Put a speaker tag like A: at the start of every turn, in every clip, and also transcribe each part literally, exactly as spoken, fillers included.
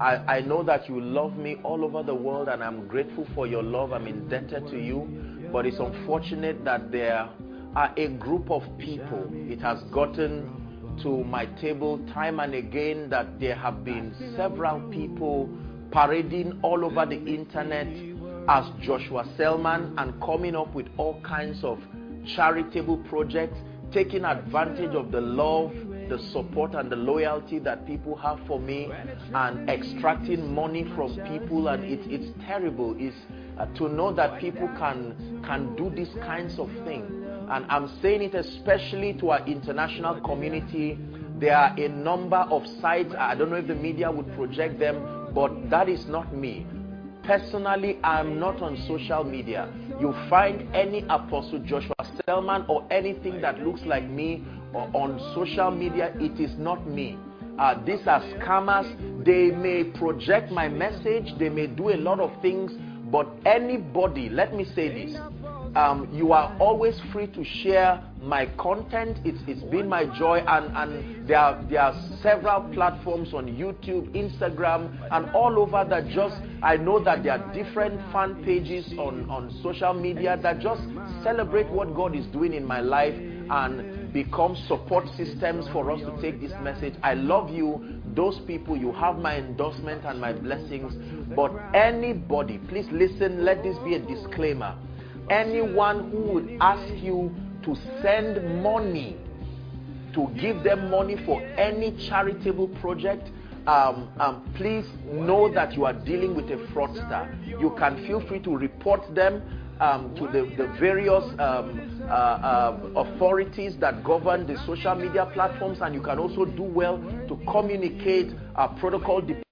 A: I, I know that you love me all over the world, and I'm grateful for your love. I'm indebted to you. But it's unfortunate that there are a group of people, it has gotten to my table time and again that there have been several people parading all over the internet as Joshua Selman and coming up with all kinds of charitable projects, taking advantage of the love, the support and the loyalty that people have for me, and extracting money from people. And it, it's terrible. It's uh, to know that people can can do these kinds of things. And I'm saying it especially to our international community. There are a number of sites, I don't know if the media would project them, but that is not me. Personally, I'm not on social media. You find any Apostle Joshua Selman or anything that looks like me or on social media, it is not me. Uh, these are scammers. They may project my message, they may do a lot of things, but anybody, let me say this, um, you are always free to share my content. It's, it's been my joy, and, and there, are, there are several platforms on YouTube, Instagram, and all over that just, I know that there are different fan pages on, on social media that just celebrate what God is doing in my life and become support systems for us to take this message. I love you, those people. You have my endorsement and my blessings. But anybody, please listen, let this be a disclaimer. Anyone who would ask you to send money, to give them money for any charitable project, um, um, please know that you are dealing with a fraudster. You can feel free to report them um, to the, the various um, uh, uh, authorities that govern the social media platforms, and you can also do well to communicate our protocol department,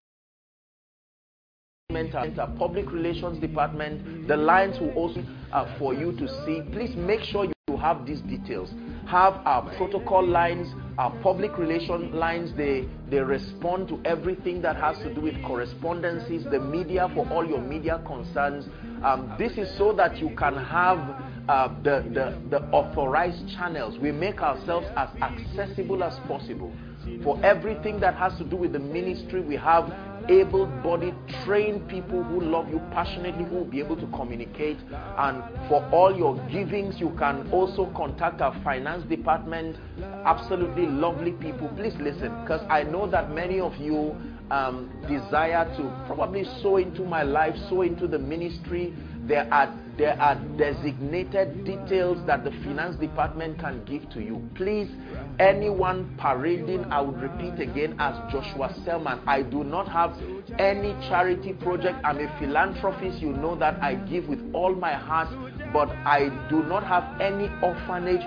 A: our public relations department. The lines will also uh, for you to see. Please make sure you have these details. Have our protocol lines, our public relation lines. They they respond to everything that has to do with correspondences, the media for all your media concerns. Um, this is so that you can have uh, the, the the authorized channels. We make ourselves as accessible as possible. For everything that has to do with the ministry, we have able-bodied, trained people who love you passionately, who will be able to communicate. And for all your givings, you can also contact our finance department. Absolutely lovely people. Please listen, because I know that many of you um, desire to probably sow into my life, sow into the ministry. There are there are designated details that the finance department can give to you. Please, anyone parading, I would repeat again, as Joshua Selman, I do not have any charity project. I'm a philanthropist. You know that I give with all my heart, but I do not have any orphanage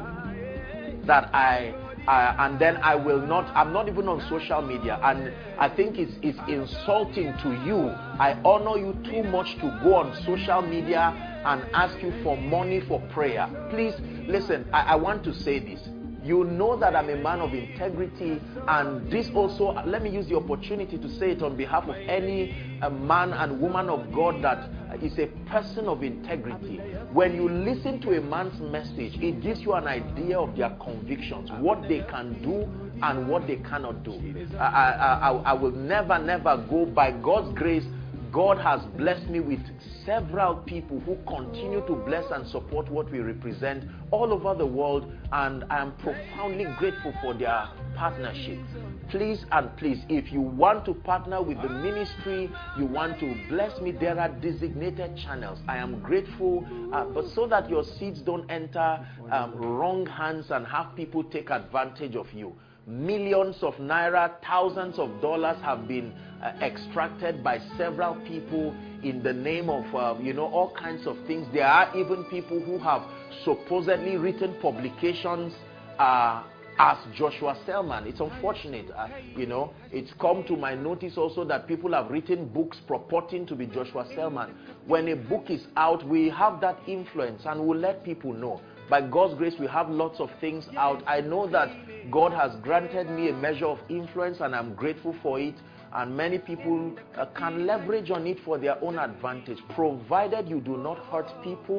A: home that I Uh, and then I will not, I'm not even on social media, and I think it's, it's insulting to you. I honor you too much to go on social media and ask you for money for prayer. Please listen, I, I want to say this. You know that I'm a man of integrity, and this also, let me use the opportunity to say it on behalf of any uh, man and woman of God that is a person of integrity. When you listen to a man's message, it gives you an idea of their convictions, what they can do and what they cannot do. I, I, I, I will never, never go. By God's grace, God has blessed me with several people who continue to bless and support what we represent all over the world, and I am profoundly grateful for their partnership. Please and please, if you want to partner with the ministry, you want to bless me, there are designated channels. I am grateful, uh, but so that your seeds don't enter um, wrong hands and have people take advantage of you. Millions of naira, thousands of dollars have been uh, extracted by several people in the name of, uh, you know, all kinds of things. There are even people who have supposedly written publications uh, as Joshua Selman. It's unfortunate, uh, you know. It's come to my notice also that people have written books purporting to be Joshua Selman. When a book is out, we have that influence and we'll let people know. By God's grace, we have lots of things out. I know that God has granted me a measure of influence, and I'm grateful for it. And many people uh, can leverage on it for their own advantage, provided you do not hurt people,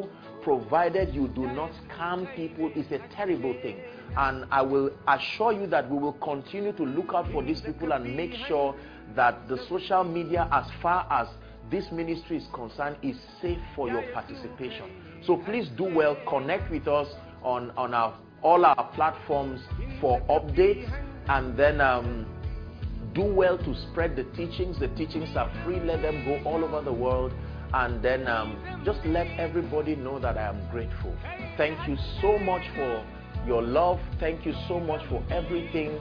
A: provided you do not scam people, is a terrible thing. And I will assure you that we will continue to look out for these people and make sure that the social media, as far as this ministry is concerned, is safe for your participation. So please do well, connect with us on, on our, all our platforms for updates, and then um, do well to spread the teachings. The teachings are free. Let them go all over the world. And then um, just let everybody know that I am grateful. Thank you so much for your love. Thank you so much for everything.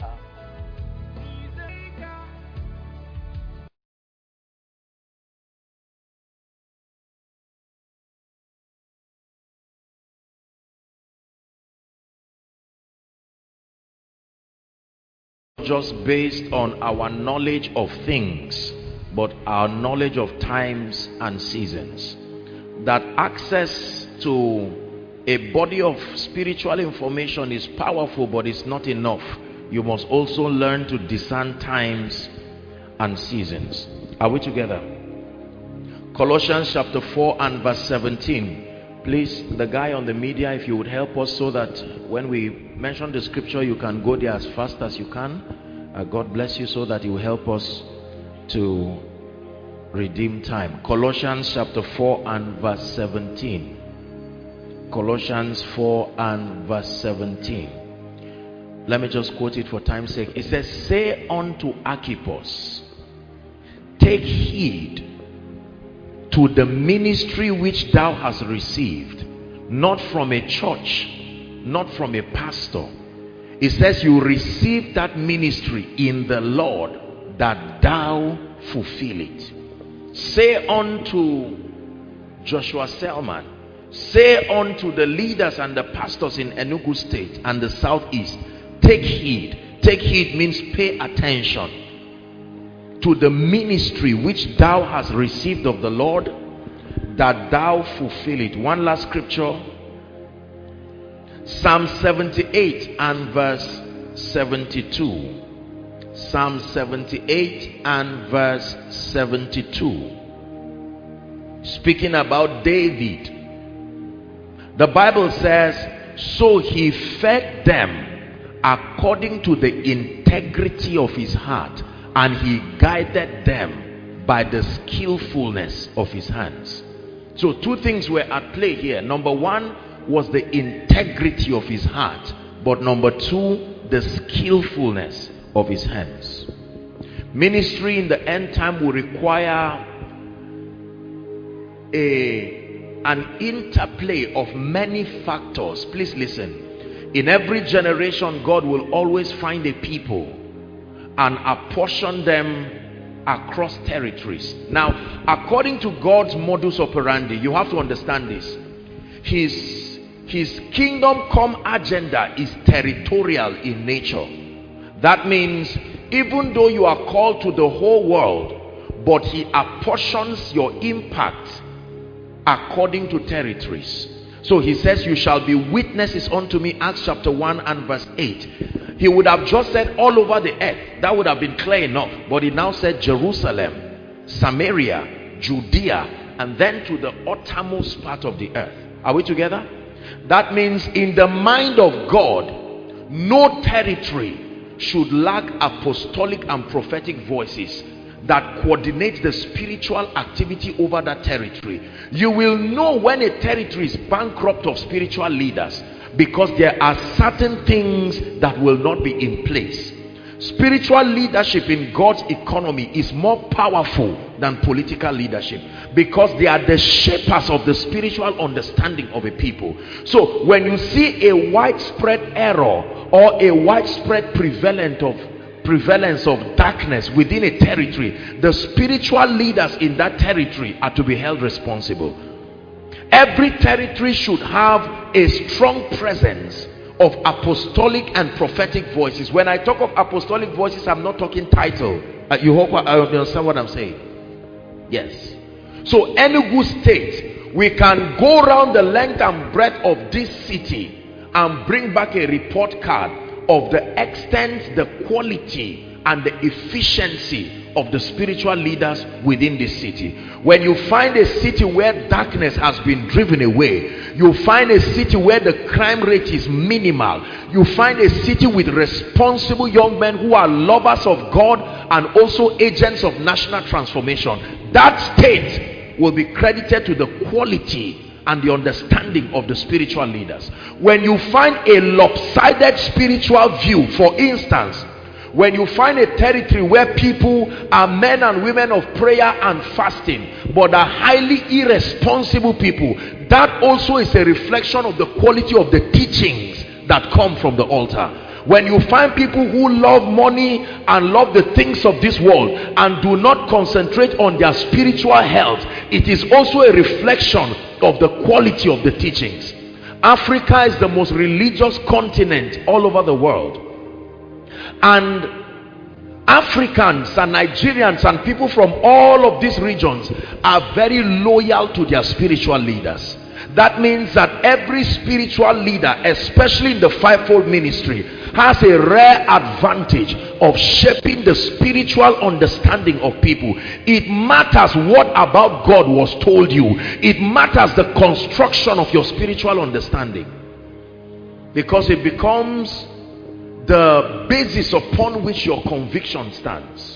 A: Just based on our knowledge of things, but our knowledge of times and seasons. That access to a body of spiritual information is powerful, but it's not enough. You must also learn to discern times and seasons. Are we together? Colossians chapter four and verse seventeen. Please, the guy on the media, if you would help us so that when we mention the scripture, you can go there as fast as you can. Uh, God bless you, so that you will help us to redeem time. Colossians chapter four and verse seventeen. Colossians four and verse seventeen. Let me just quote it for time's sake. It says, "Say unto Archippus, take heed to the ministry which thou hast received, not from a church, not from a pastor." It says you receive that ministry in the Lord, that thou fulfill it. Say unto Joshua Selman, say unto the leaders and the pastors in Enugu State and the Southeast, take heed. Take heed means pay attention to the ministry which thou hast received of the Lord, that thou fulfill it. One last scripture, Psalm seventy-eight and verse seventy-two. Psalm seventy-eight and verse seventy-two. Speaking about David, the Bible says, so he fed them according to the integrity of his heart, and he guided them by the skillfulness of his hands. So two things were at play here. Number one was the integrity of his heart, but number two, the skillfulness of his hands. Ministry in the end time will require a an interplay of many factors. Please listen. In every generation, God will always find a people and apportion them across territories. Now, according to God's modus operandi, you have to understand this. His his kingdom come agenda is territorial in nature. That means even though you are called to the whole world, but he apportions your impact according to territories. So he says, you shall be witnesses unto me, Acts chapter one and verse eight. He would have just said all over the earth. That would have been clear enough. But he now said Jerusalem, Samaria, Judea, and then to the uttermost part of the earth. Are we together? That means in the mind of God, no territory should lack apostolic and prophetic voices that coordinate the spiritual activity over that territory. You will know when a territory is bankrupt of spiritual leaders, because there are certain things that will not be in place. Spiritual leadership in God's economy is more powerful than political leadership, because they are the shapers of the spiritual understanding of a people. So when you see a widespread error or a widespread prevalent of prevalence of darkness within a territory, the spiritual leaders in that territory are to be held responsible. Every territory should have a strong presence of apostolic and prophetic voices. When I talk of apostolic voices, I'm not talking title. Uh, you hope I understand what I'm saying? Yes. So Enugu State, we can go around the length and breadth of this city and bring back a report card of the extent, the quality, and the efficiency of the spiritual leaders within this city. When you find a city where darkness has been driven away, you find a city where the crime rate is minimal, you find a city with responsible young men who are lovers of God and also agents of national transformation, that state will be credited to the quality and the understanding of the spiritual leaders. When you find a lopsided spiritual view, for instance, when you find a territory where people are men and women of prayer and fasting but are highly irresponsible people, that also is a reflection of the quality of the teachings that come from the altar. When you find people who love money and love the things of this world and do not concentrate on their spiritual health, it is also a reflection of the quality of the teachings. Africa is the most religious continent all over the world, and Africans and Nigerians and people from all of these regions are very loyal to their spiritual leaders. That means that every spiritual leader, especially in the fivefold ministry, has a rare advantage of shaping the spiritual understanding of people. It matters what about God was told you. It matters the construction of your spiritual understanding, because it becomes the basis upon which your conviction stands.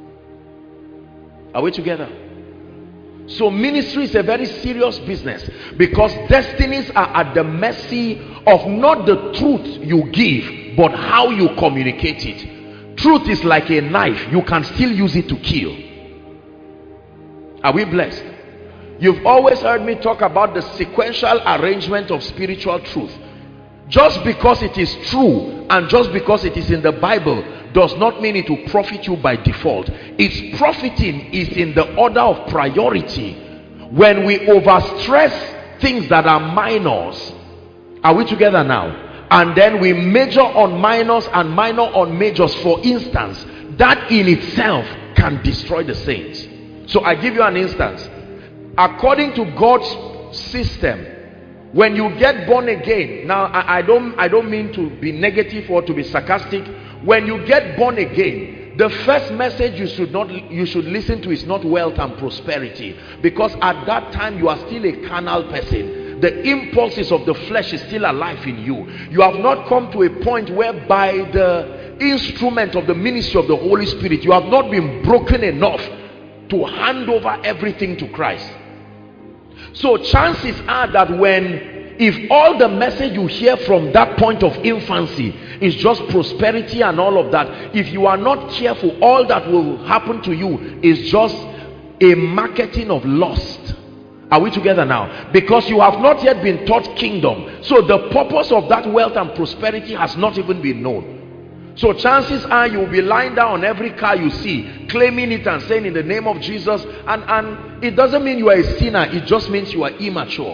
A: Are we together? So ministry is a very serious business, because destinies are at the mercy of not the truth you give, but how you communicate it. Truth is like a knife. You can still use it to kill. Are we blessed? You've always heard me talk about the sequential arrangement of spiritual truth. Just because it is true and just because it is in the Bible does not mean it will profit you by default. Its profiting is in the order of priority. When we overstress things that are minors, are we together now? And then we major on minors and minor on majors, for instance, that in itself can destroy the saints. So I give you an instance. According to God's system, when you get born again, now I, I don't I don't mean to be negative or to be sarcastic. When you get born again, the first message you should not you should listen to is not wealth and prosperity, because at that time you are still a carnal person. The impulses of the flesh is still alive in you. You have not come to a point whereby the instrument of the ministry of the Holy Spirit, you have not been broken enough to hand over everything to Christ. So chances are that when, if all the message you hear from that point of infancy is just prosperity and all of that, if you are not careful, all that will happen to you is just a marketing of lust. Are we together now? Because you have not yet been taught kingdom. So the purpose of that wealth and prosperity has not even been known. So chances are you will be lying down on every car you see, claiming it and saying in the name of Jesus, and, and it doesn't mean you are a sinner, it just means you are immature.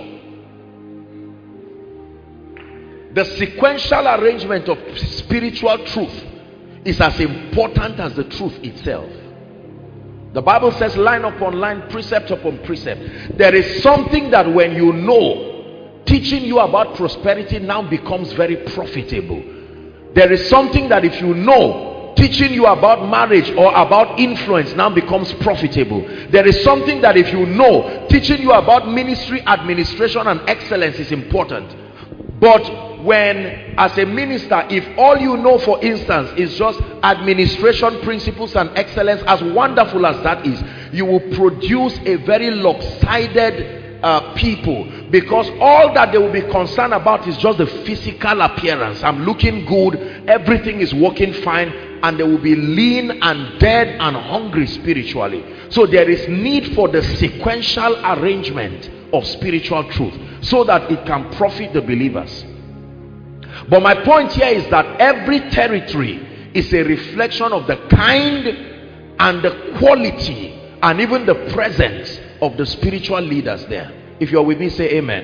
A: The sequential arrangement of spiritual truth is as important as the truth itself. The Bible says line upon line, precept upon precept. There is something that when you know, teaching you about prosperity now becomes very profitable. There is something that if you know, teaching you about marriage or about influence now becomes profitable. There is something that if you know, teaching you about ministry, administration and excellence is important. But when, as a minister, if all you know, for instance, is just administration principles and excellence, as wonderful as that is, you will produce a very lopsided uh, people, because all that they will be concerned about is just the physical appearance. I'm looking good, everything is working fine, and they will be lean and dead and hungry spiritually. So there is need for the sequential arrangement of spiritual truth so that it can profit the believers. But my point here is that every territory is a reflection of the kind and the quality and even the presence of the spiritual leaders there. If you're with me, say amen.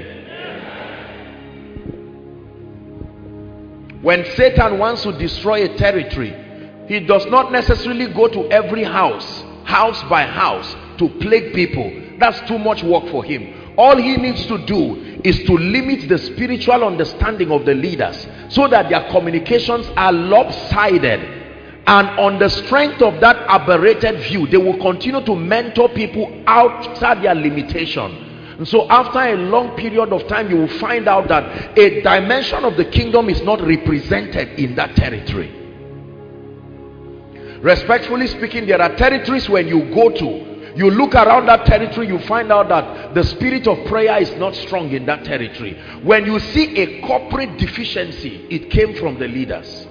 A: Amen. When Satan wants to destroy a territory, he does not necessarily go to every house, house by house, to plague people. That's too much work for him. All he needs to do is to limit the spiritual understanding of the leaders so that their communications are lopsided And on the strength of that aberrated view, they will continue to mentor people outside their limitation. And so after a long period of time, you will find out that a dimension of the kingdom is not represented in that territory. Respectfully speaking, there are territories when you go to, you look around that territory, you find out that the spirit of prayer is not strong in that territory. When you see a corporate deficiency, it came from the leaders.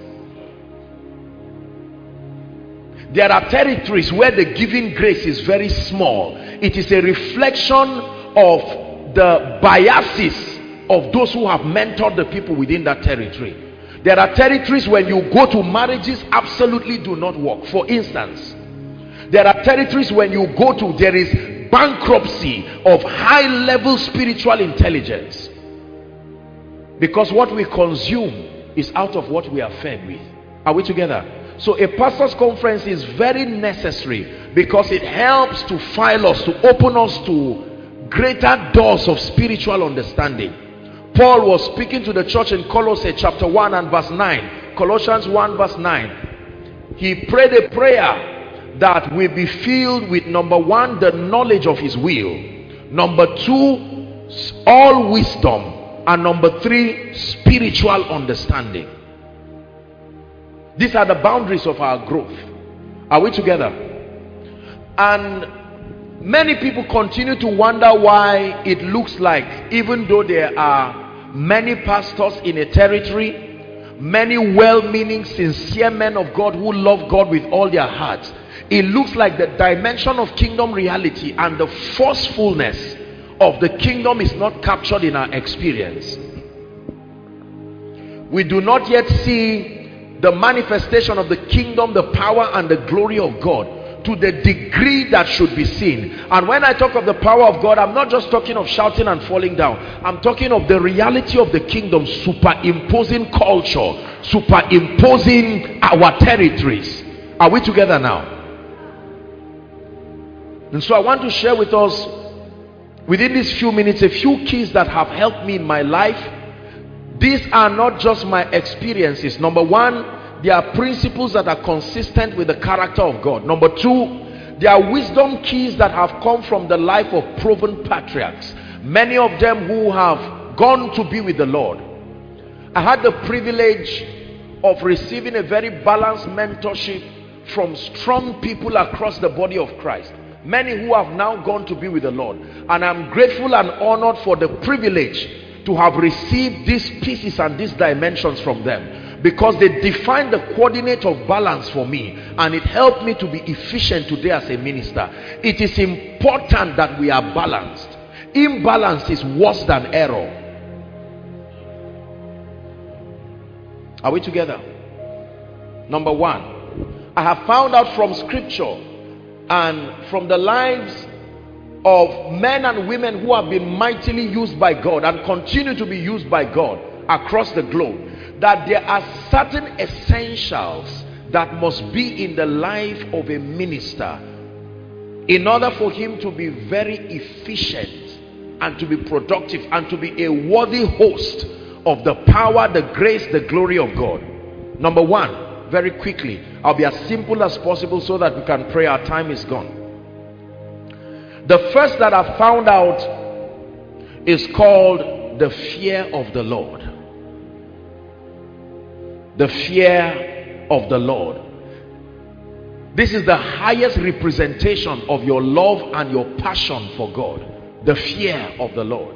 A: There are territories where the giving grace is very small. It is a reflection of the biases of those who have mentored the people within that territory. There are territories when you go to, marriages absolutely do not work. For instance, there are territories when you go to, there is bankruptcy of high level spiritual intelligence, because what we consume is out of what we are fed with. Are we together? So a pastor's conference is very necessary, because it helps to file us, to open us to greater doors of spiritual understanding. Paul was speaking to the church in Colossae chapter one and verse nine. Colossians one verse nine. He prayed a prayer that we be filled with, number one, the knowledge of his will, number two, all wisdom, and number three, spiritual understanding. These are the boundaries of our growth. Are we together? And many people continue to wonder why it looks like, even though there are many pastors in a territory, many well-meaning, sincere men of God who love God with all their hearts, it looks like the dimension of kingdom reality and the forcefulness of the kingdom is not captured in our experience. We do not yet see the manifestation of the kingdom, the power and the glory of God to the degree that should be seen. And when I talk of the power of God, I'm not just talking of shouting and falling down. I'm talking of the reality of the kingdom superimposing culture, superimposing our territories. Are we together now? And so I want to share with us, within these few minutes, a few keys that have helped me in my life. These are not just my experiences. Number one, there are principles that are consistent with the character of God. Number two, there are wisdom keys that have come from the life of proven patriarchs, many of them who have gone to be with the Lord. I had the privilege of receiving a very balanced mentorship from strong people across the body of Christ, many who have now gone to be with the Lord. And I'm grateful and honored for the privilege to have received these pieces and these dimensions from them, because they define the coordinate of balance for me, and it helped me to be efficient today as a minister. It is important that we are balanced. Imbalance is worse than error. Are we together? Number one, I have found out from scripture and from the lives of men and women who have been mightily used by God and continue to be used by God across the globe, that there are certain essentials that must be in the life of a minister in order for him to be very efficient and to be productive and to be a worthy host of the power, the grace, the glory of God. Number one, very quickly, I'll be as simple as possible so that we can pray. Our time is gone. The first that I found out is called the fear of the Lord. The fear of the Lord. This is the highest representation of your love and your passion for God. The fear of the Lord.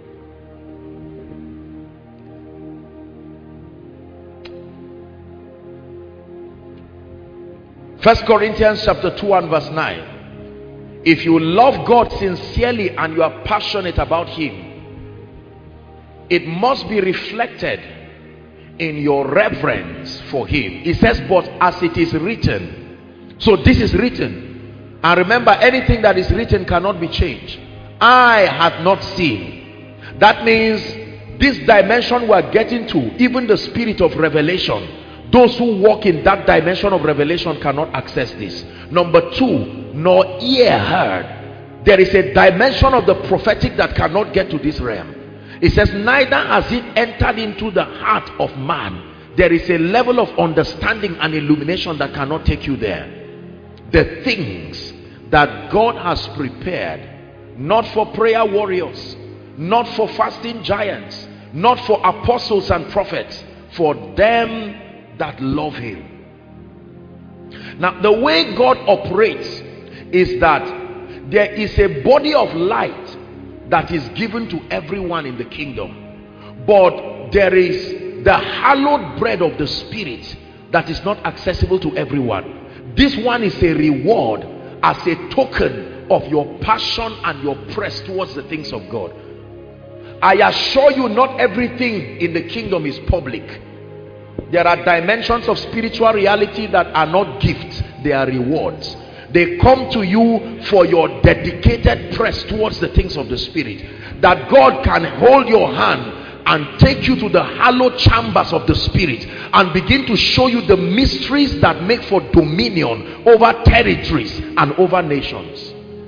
A: First Corinthians chapter two and verse nine. If you love God sincerely and you are passionate about him, it must be reflected in your reverence for him. It says, but as it is written. So this is written, and remember, anything that is written cannot be changed. I have not seen. That means this dimension we are getting to, even the spirit of revelation, those who walk in that dimension of revelation cannot access this. Number two, nor ear heard. There is a dimension of the prophetic that cannot get to this realm. It says, neither has it entered into the heart of man there is a level of understanding and illumination that cannot take you there. The things that God has prepared, not for prayer warriors, not for fasting giants, not for apostles and prophets, for them that love him. Now, the way God operates is that there is a body of light that is given to everyone in the kingdom, but there is the hallowed bread of the Spirit that is not accessible to everyone. This one is a reward as a token of your passion and your press towards the things of God. I assure you, not everything in the kingdom is public. There are dimensions of spiritual reality that are not gifts, they are rewards. They come to you for your dedicated press towards the things of the Spirit, that God can hold your hand and take you to the hallowed chambers of the Spirit and begin to show you the mysteries that make for dominion over territories and over nations.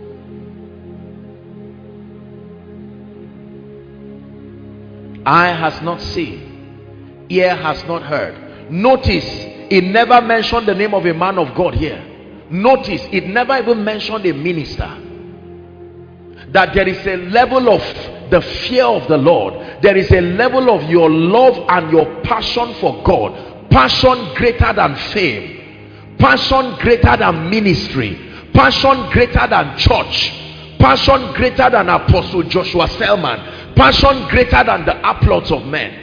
A: Eye has not seen, ear has not heard. Notice, it never mentioned the name of a man of God here. Notice, it never even mentioned a minister. That there is a level of the fear of the Lord. There is a level of your love and your passion for God. Passion greater than fame. Passion greater than ministry. Passion greater than church. Passion greater than Apostle Joshua Selman. Passion greater than the applause of men.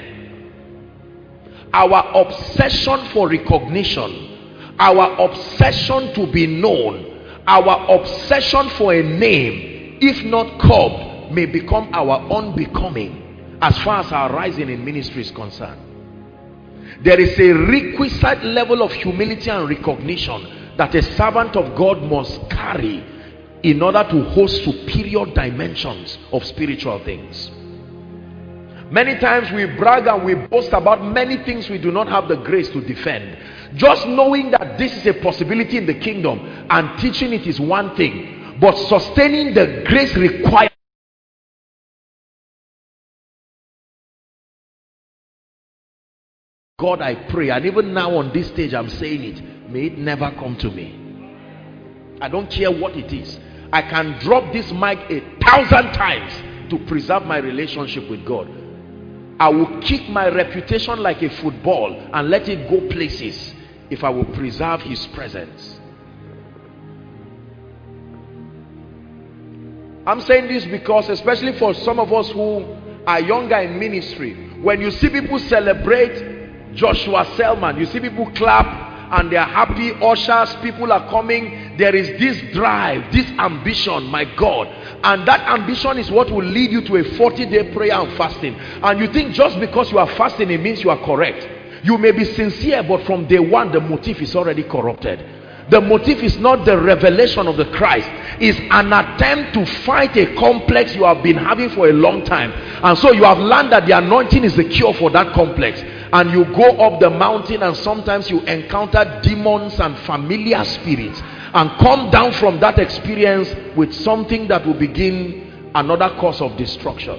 A: Our obsession for recognition, our obsession to be known, our obsession for a name, if not curbed, may become our unbecoming as far as our rising in ministry is concerned. There is a requisite level of humility and recognition that a servant of God must carry in order to host superior dimensions of spiritual things. Many times we brag and we boast about many things we do not have the grace to defend. Just knowing that this is a possibility in the kingdom and teaching it is one thing, but sustaining the grace required. God, I pray, and even now on this stage I'm saying it, may it never come to me. I don't care what it is. I can drop this mic a thousand times to preserve my relationship with God. I will kick my reputation like a football and let it go places if I will preserve his presence. I'm saying this because, especially for some of us who are younger in ministry, when you see people celebrate Joshua Selman, you see people clap and they are happy, ushers, people are coming, there is this drive, this ambition, my God, and that ambition is what will lead you to a forty day prayer and fasting. And you think just because you are fasting it means you are correct. You may be sincere, but from day one the motive is already corrupted. The motive is not the revelation of the Christ. It's an attempt to fight a complex you have been having for a long time, and so you have learned that the anointing is the cure for that complex. And you go up the mountain and sometimes you encounter demons and familiar spirits and come down from that experience with something that will begin another course of destruction.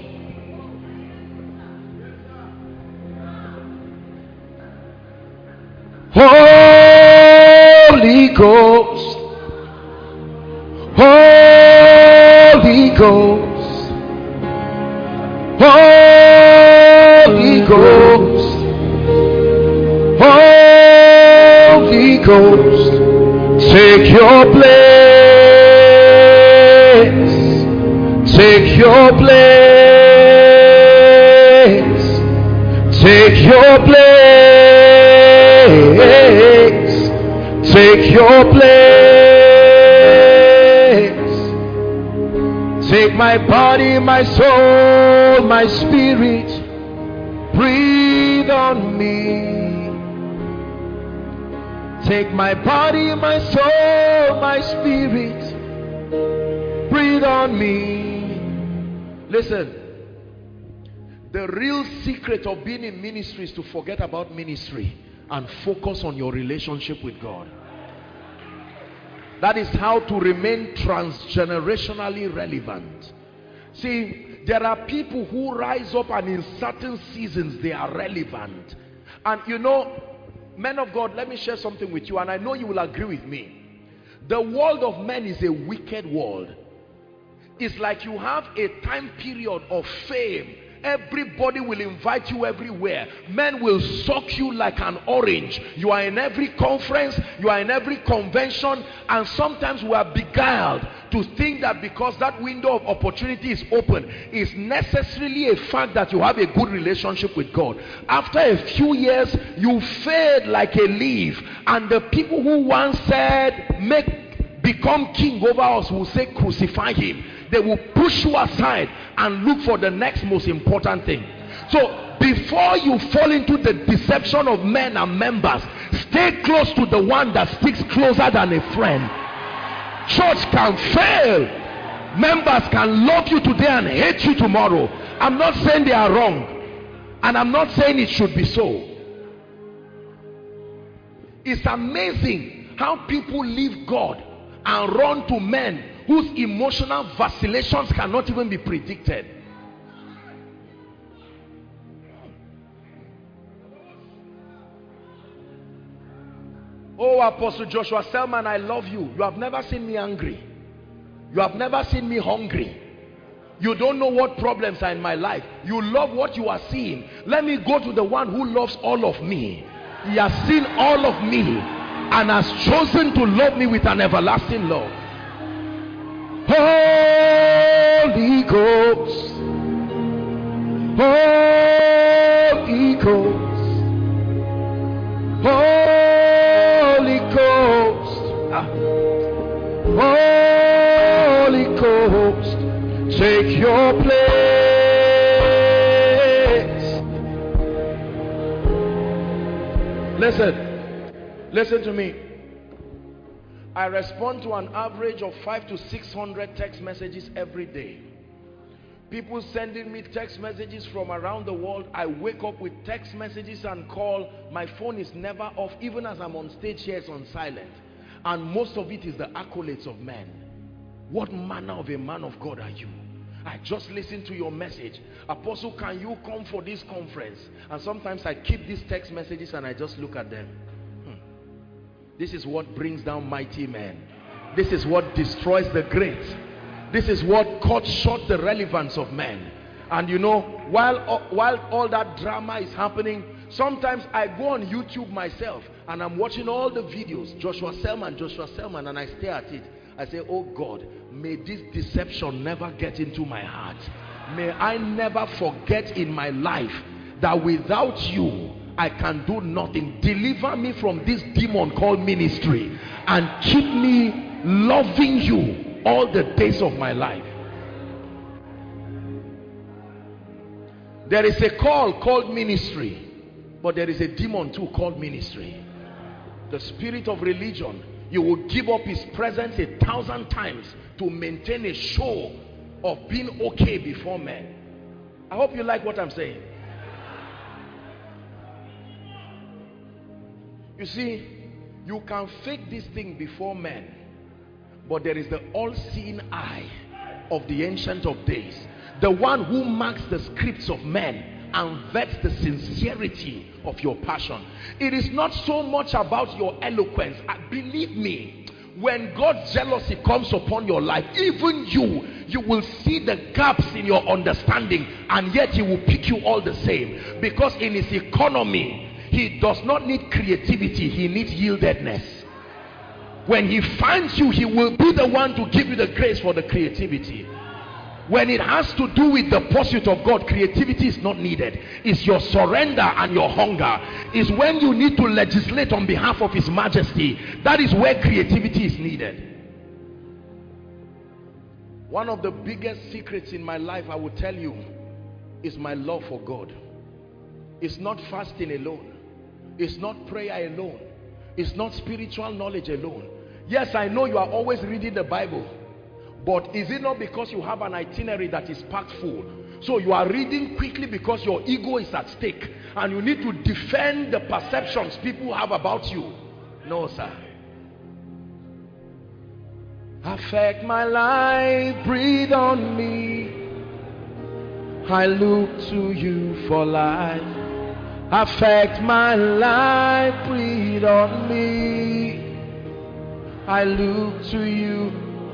A: Holy Ghost, Holy Ghost, Holy Ghost, Holy Ghost, take your place, take your place, take your place, take your place, take my body, my soul, my spirit, breathe on me. Take my body, my soul, my spirit, breathe on me. Listen, the real secret of being in ministry is to forget about ministry and focus on your relationship with God. That is how to remain transgenerationally relevant. See, there are people who rise up and in certain seasons they are relevant. And you know, men of God, let me share something with you, and I know you will agree with me. The world of men is a wicked world. It's like you have a time period of fame. Everybody will invite you everywhere. Men will suck you like an orange. You are in every conference, you are in every convention, and sometimes we are beguiled to think that because that window of opportunity is open, is necessarily a fact that you have a good relationship with God. After a few years, you fade like a leaf, and the people who once said, make become king over us, will say, crucify him. They will push you aside and look for the next most important thing. So before you fall into the deception of men and members, stay close to the one that sticks closer than a friend. Church can fail. Members can love you today and hate you tomorrow. I'm not saying they are wrong, and I'm not saying it should be so. It's amazing how people leave God and run to men whose emotional vacillations cannot even be predicted. Oh, Apostle Joshua Selman, I love you. You have never seen me angry. You have never seen me hungry. You don't know what problems are in my life. You love what you are seeing. Let me go to the one who loves all of me. He has seen all of me and has chosen to love me with an everlasting love. Holy Ghost, Holy Ghost, Holy Ghost, ah. Holy Ghost, take your place. Listen, listen to me. I respond to an average of five to six hundred text messages every day. People sending me text messages from around the world. I wake up with text messages and call. My phone is never off. Even as I'm on stage here, it's on silent. And most of it is the accolades of men. What manner of a man of God are you? I just listened to your message. Apostle, can you come for this conference? And sometimes I keep these text messages and I just look at them. This is what brings down mighty men. This is what destroys the great. This is what cuts short the relevance of men. And you know, while, while all that drama is happening, sometimes I go on YouTube myself and I'm watching all the videos, Joshua Selman, Joshua Selman, and I stare at it. I say, oh God, may this deception never get into my heart. May I never forget in my life that without you, I can do nothing. Deliver me from this demon called ministry and keep me loving you all the days of my life. There is a call called ministry, but there is a demon too called ministry. The spirit of religion. You will give up his presence a thousand times to maintain a show of being okay before men. I hope you like what I'm saying. You see, you can fake this thing before men, but there is the all-seeing eye of the Ancient of Days, the one who marks the scripts of men and vets the sincerity of your passion. It is not so much about your eloquence. Believe me, when God's jealousy comes upon your life, even you, you will see the gaps in your understanding, and yet he will pick you all the same, because in his economy, he does not need creativity, he needs yieldedness. When he finds you, he will be the one to give you the grace for the creativity. When it has to do with the pursuit of God, creativity is not needed. It's your surrender and your hunger. It's when you need to legislate on behalf of his majesty. That is where creativity is needed. One of the biggest secrets in my life, I will tell you, is my love for God. It's not fasting alone. It's not prayer alone. It's not spiritual knowledge alone. Yes, I know you are always reading the Bible, but is it not because you have an itinerary that is packed full? So you are reading quickly because your ego is at stake and you need to defend the perceptions people have about you. No, sir. Affect my life, breathe on me. I look to you for life. Affect my life, breathe on me. I look to you.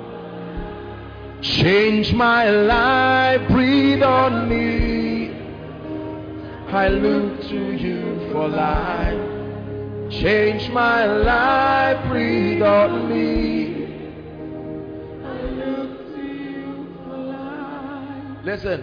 A: Change my life, breathe on me. I look to you for life. Change my life, breathe on me. I look to you for life. Listen.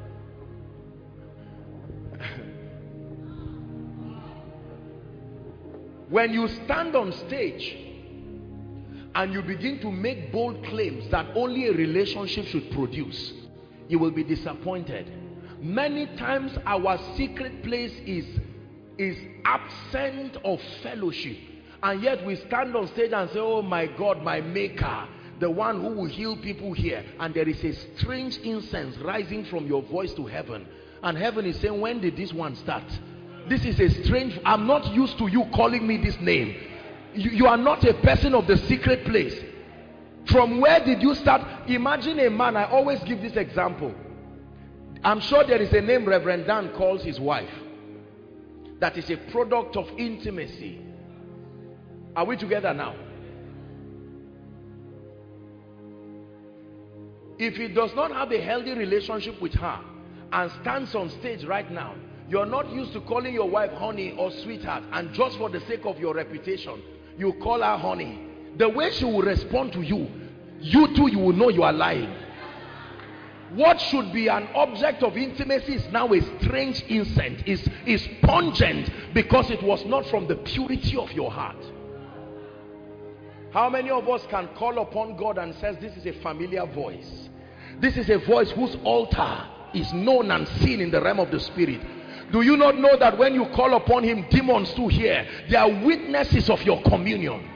A: When you stand on stage and you begin to make bold claims that only a relationship should produce, you will be disappointed. Many times our secret place is, is absent of fellowship, and yet we stand on stage and say, oh my God, my maker, the one who will heal people here, and there is a strange incense rising from your voice to heaven, and heaven is saying, when did this one start? This is a strange, I'm not used to you calling me this name. You, you are not a person of the secret place. From where did you start? Imagine a man, I always give this example. I'm sure there is a name Reverend Dan calls his wife. That is a product of intimacy. Are we together now? If he does not have a healthy relationship with her and stands on stage right now, you're not used to calling your wife honey or sweetheart, and just for the sake of your reputation, you call her honey. The way she will respond to you, you too, you will know you are lying. What should be an object of intimacy is now a strange incense, is, is pungent because it was not from the purity of your heart. How many of us can call upon God and says, this is a familiar voice? This is a voice whose altar is known and seen in the realm of the spirit. Do you not know that when you call upon him, demons too hear? They are witnesses of your communion.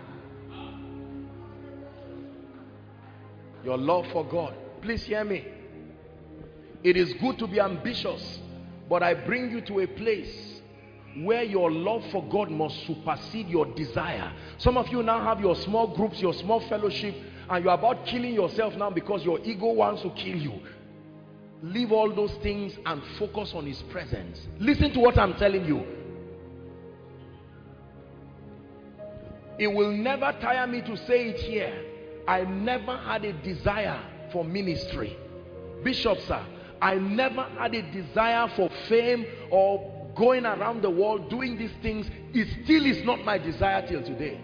A: Your love for God. Please hear me. It is good to be ambitious, but I bring you to a place where your love for God must supersede your desire. Some of you now have your small groups, your small fellowship, and you're about killing yourself now because your ego wants to kill you. Leave all those things and focus on his presence. Listen to what I'm telling you. It will never tire me to say it here. I never had a desire for ministry. Bishop, sir, I never had a desire for fame or going around the world doing these things. It still is not my desire till today.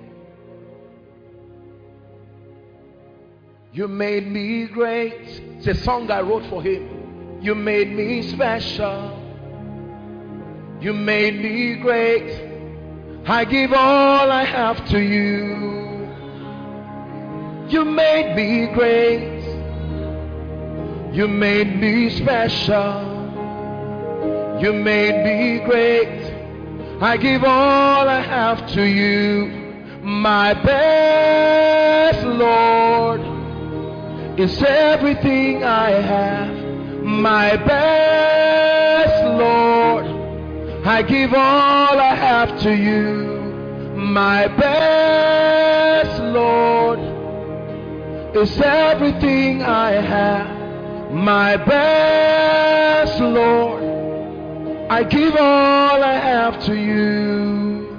A: You made me great. It's a song I wrote for him. You made me special. You made me great. I give all I have to you. You made me great. You made me special. You made me great. I give all I have to you. My best, Lord, is everything I have. My best, Lord, I give all I have to you. My best, Lord, is everything I have. My best, Lord, I give all I have to you.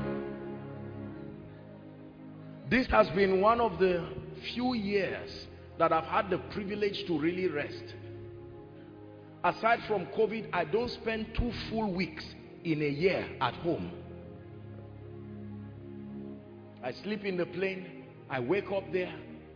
A: This has been one of the few years that I've had the privilege to really rest. Aside from COVID, I don't spend two full weeks in a year at home. I sleep in the plane, I wake up there.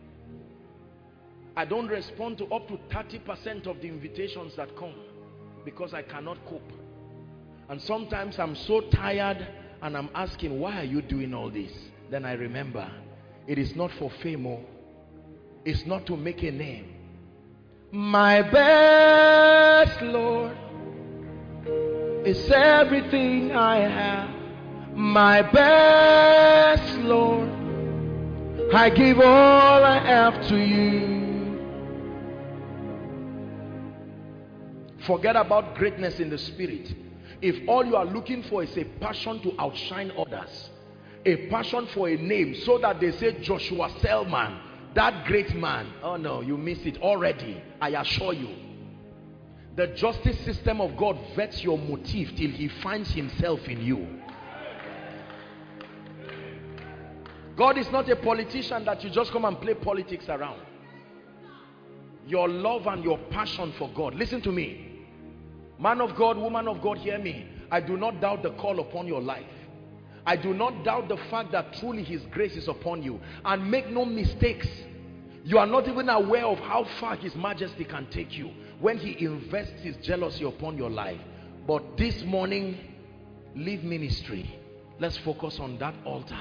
A: I don't respond to up to thirty percent of the invitations that come because I cannot cope. And sometimes I'm so tired and I'm asking, why are you doing all this? Then I remember, it is not for fame, oh. It's not to make a name. My best, Lord, is everything I have. My best, Lord, I give all I have to you. Forget about greatness in the spirit. If all you are looking for is a passion to outshine others, a passion for a name, so that they say Joshua Selman, that great man, oh no, you miss it already. I assure you, The justice system of God vets your motive till he finds himself in you. God is not a politician that you just come and play politics around. Your love and your passion for God. Listen to me. Man of God, woman of God, hear me. I do not doubt the call upon your life. I do not doubt the fact that truly his grace is upon you. And make no mistakes. You are not even aware of how far his majesty can take you when he invests his jealousy upon your life. But this morning, leave ministry. Let's focus on that altar.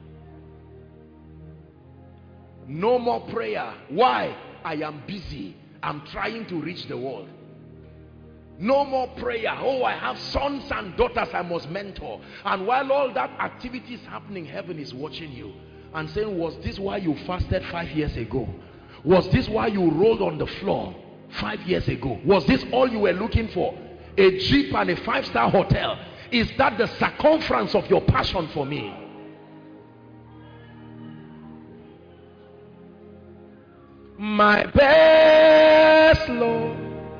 A: No more prayer. Why? I am busy. I'm trying to reach the world. No more prayer. Oh, I have sons and daughters I must mentor. And while all that activity is happening, heaven is watching you and saying, was this why you fasted five years ago? Was this why you rolled on the floor five years ago? Was this all you were looking for? A jeep and a five-star hotel? Is that the circumference of your passion for me? My best, Lord,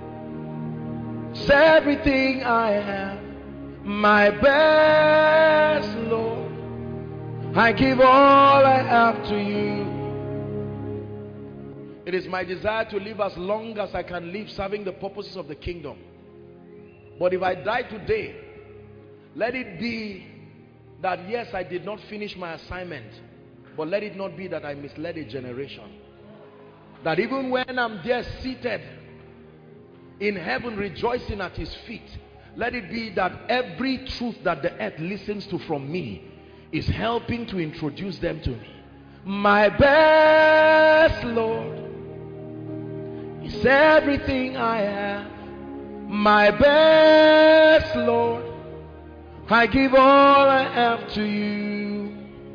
A: is everything I have. My best, Lord, I give all I have to you. It is my desire to live as long as I can live serving the purposes of the kingdom. But if I die today, let it be that yes, I did not finish my assignment, but let it not be that I misled a generation. That even when I'm there seated in heaven rejoicing at his feet, let it be that every truth that the earth listens to from me is helping to introduce them to me. My best, Lord, is everything I have. My best, Lord, I give all I have to you.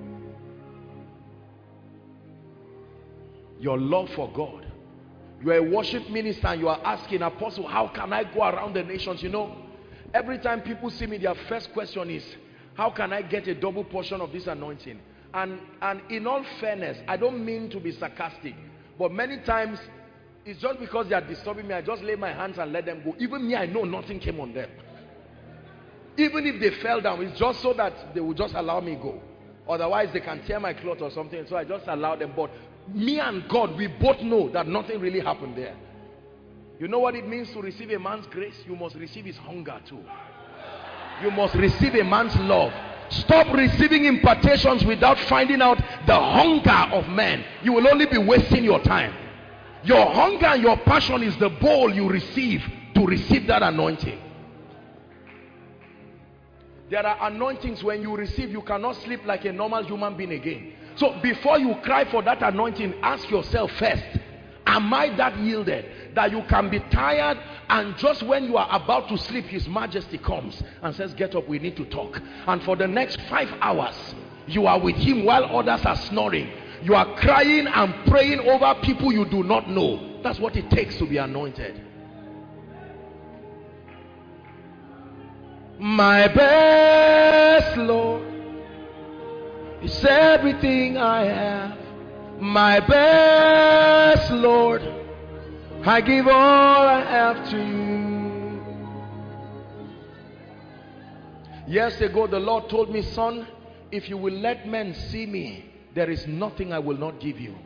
A: Your love for God. You are a worship minister and you are asking, Apostle, how can I go around the nations? You know, every time people see me, their first question is, how can I get a double portion of this anointing? And, and in all fairness, I don't mean to be sarcastic, but many times it's just because they are disturbing me, I just lay my hands and let them go. Even me, I know nothing came on them. Even if they fell down, it's just so that they will just allow me go. Otherwise, they can tear my clothes or something, so I just allow them. But me and God, we both know that nothing really happened there. You know what it means to receive a man's grace? You must receive his hunger too. You must receive a man's love. Stop receiving impartations without finding out the hunger of men. You will only be wasting your time. Your hunger and your passion is the bowl you receive to receive that anointing. There are anointings when you receive, you cannot sleep like a normal human being again. So before you cry for that anointing, ask yourself first, am I that yielded that you can be tired and just when you are about to sleep, his majesty comes and says, get up, we need to talk. And for the next five hours, you are with him while others are snoring. You are crying and praying over people you do not know. That's what it takes to be anointed. My best, Lord, is everything I have. My best, Lord, I give all I have to you. Years ago, the Lord told me, son, if you will let men see me, there is nothing I will not give you.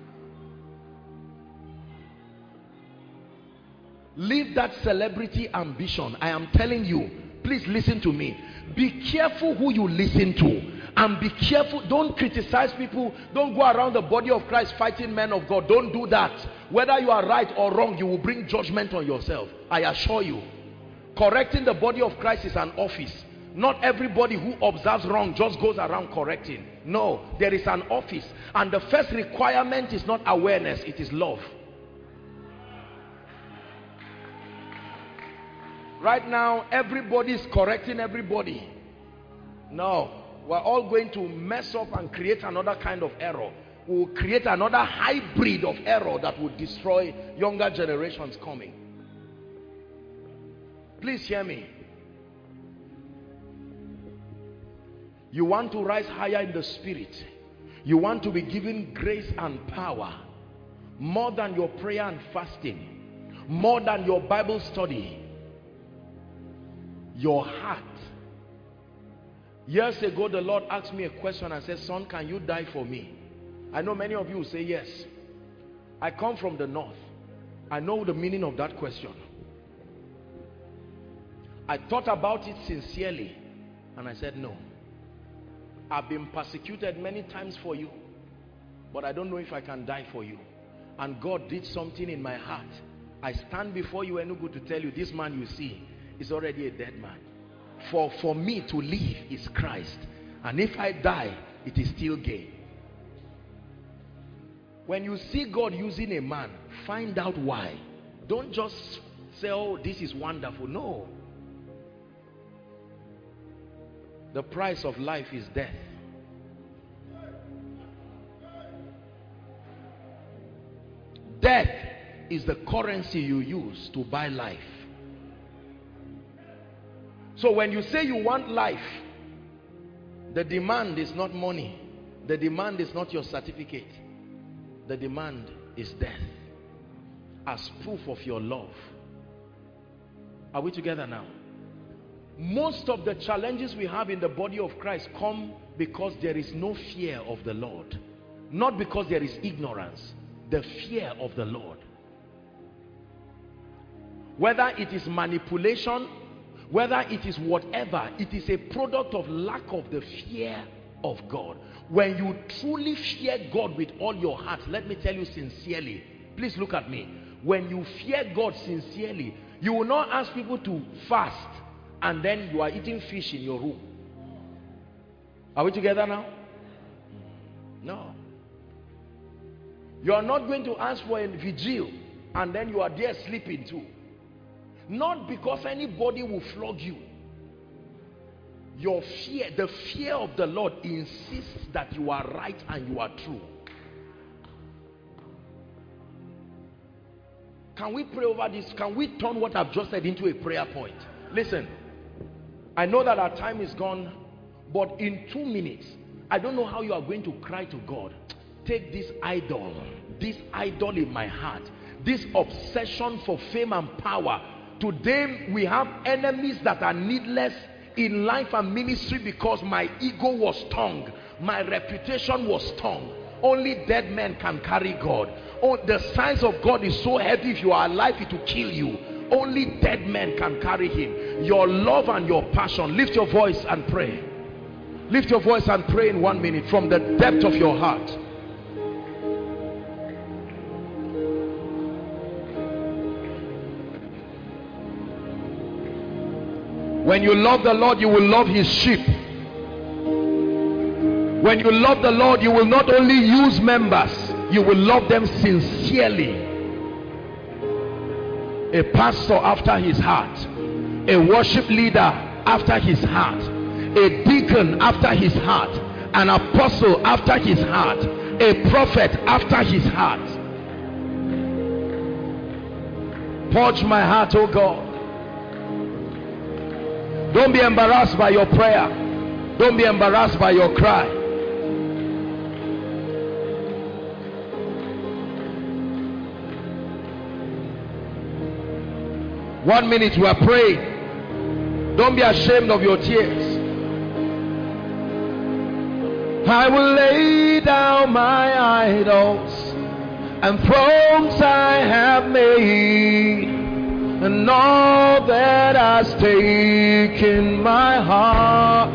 A: Leave that celebrity ambition. I am telling you, please listen to me. Be careful who you listen to. And be careful. Don't criticize people. Don't go around the body of Christ fighting men of God. Don't do that. Whether you are right or wrong, you will bring judgment on yourself. I assure you. Correcting the body of Christ is an office. Not everybody who observes wrong just goes around correcting. No, there is an office. And the first requirement is not awareness, it is love. Right now, everybody is correcting everybody. No, we're all going to mess up and create another kind of error. We'll create another hybrid of error that will destroy younger generations coming. Please hear me. You want to rise higher in the spirit. You want to be given grace and power more than your prayer and fasting. more than your Bible study, your heart. Years ago, the Lord asked me a question and said, son, can you die for me? I know many of you will say yes. I come from the north. I know the meaning of that question. I thought about it sincerely and I said no. I've been persecuted many times for you, but I don't know if I can die for you. And God did something in my heart. I stand before you, Enugu, to tell you, this man you see is already a dead man. For, for me to live is Christ, and if I die, it is still gain. When you see God using a man, find out why. Don't just say, oh, this is wonderful. No. The price of life is death. Death is the currency you use to buy life. So when you say you want life, the demand is not money. The demand is not your certificate. The demand is death as proof of your love. Are we together now? Most of the challenges we have in the body of Christ come because there is no fear of the Lord. Not because there is ignorance. The fear of the Lord. Whether it is manipulation, whether it is whatever, it is a product of lack of the fear of God. When you truly fear God with all your heart, let me tell you sincerely, please look at me. When you fear God sincerely, you will not ask people to fast and then you are eating fish in your room. Are we together now? No. You are not going to ask for a vigil and then you are there sleeping too. Not because anybody will flog you. Your fear, the fear of the Lord insists that you are right and you are true. Can we pray over this? Can we turn what I've just said into a prayer point? Listen, I know that our time is gone, but in two minutes, I don't know how you are going to cry to God. Take this idol, this idol in my heart, this obsession for fame and power. Today we have enemies that are needless in life and ministry because my ego was stung, my reputation was stung. Only dead men can carry God. Oh, the size of God is so heavy, if you are alive it will kill you. Only dead men can carry him. Your love and your passion, lift your voice and pray. Lift your voice and pray in one minute from the depth of your heart. When you love the Lord, you will love his sheep. When you love the Lord, you will not only use members, you will love them sincerely. A pastor after his heart, a worship leader after his heart, a deacon after his heart, an apostle after his heart, a prophet after his heart. Purge my heart, oh God. Don't be embarrassed by your prayer. Don't be embarrassed by your cry. One minute we are praying. Don't be ashamed of your tears. I will lay down my idols and thrones I have made, and all that has taken my heart.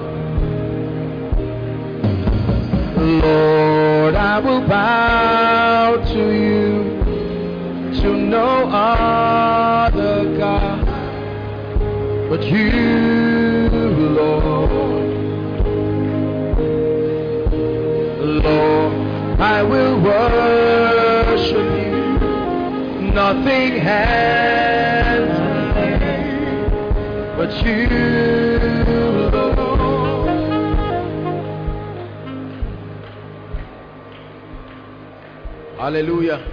A: Lord, I will bow to you, to no other God but you, Lord. Lord, I will worship you, nothing has but you, Lord. Hallelujah.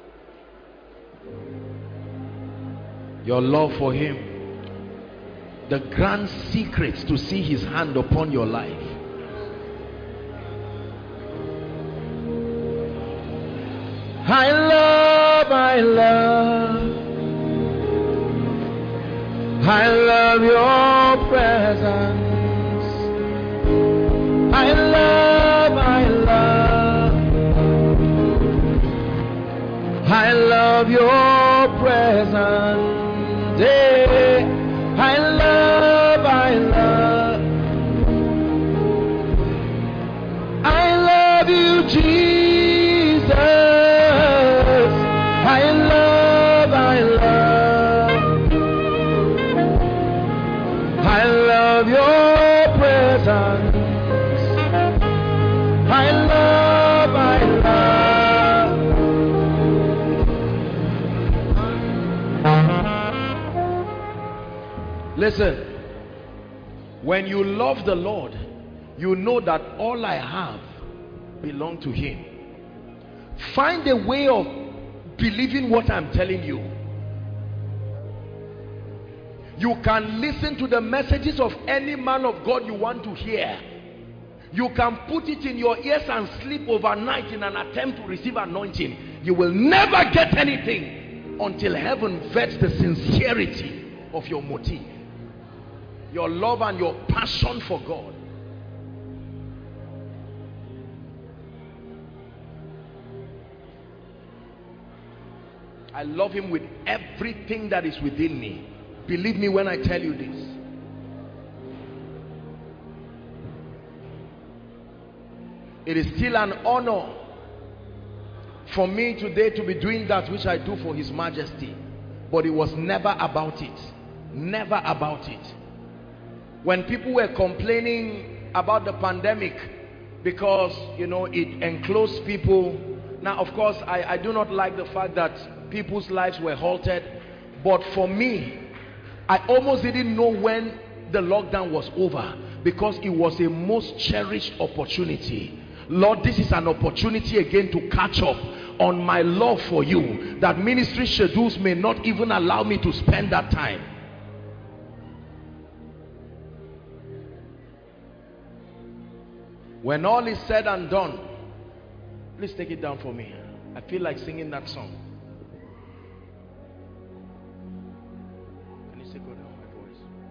A: Your love for him, the grand secrets to see his hand upon your life. I love, I love, I love your presence. I love, I love, I love your presence. Yeah. I love, I love, I love you, Jesus. I love, I love, I love your presence. I love, I love. Listen, when you love the Lord, you know that all I have belongs to him. Find a way of believing what I'm telling you. You can listen to the messages of any man of God you want to hear. You can put it in your ears and sleep overnight in an attempt to receive anointing. You will never get anything until heaven vets the sincerity of your motive, your love and your passion for God. I love him with everything that is within me. Believe me when I tell you this. It is still an honor for me today to be doing that which I do for His Majesty. But it was never about it. Never about it. When people were complaining about the pandemic because, you know, it enclosed people. Now, of course, I, I do not like the fact that people's lives were halted. But for me, I almost didn't know when the lockdown was over, because it was a most cherished opportunity. Lord, this is an opportunity again to catch up on my love for you, that ministry schedules may not even allow me to spend that time. When all is said and done, please take it down for me. I feel like singing that song. Can you say go down my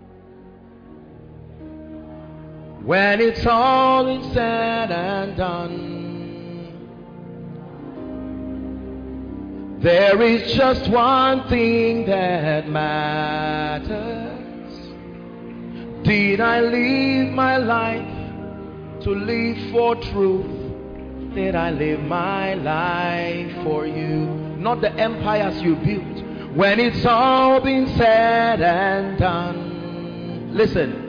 A: voice? When it's all is said and done, there is just one thing that matters. Did I live my life to live for truth? Did I live my life for you? Not the empires you built. When it's all been said and done, listen.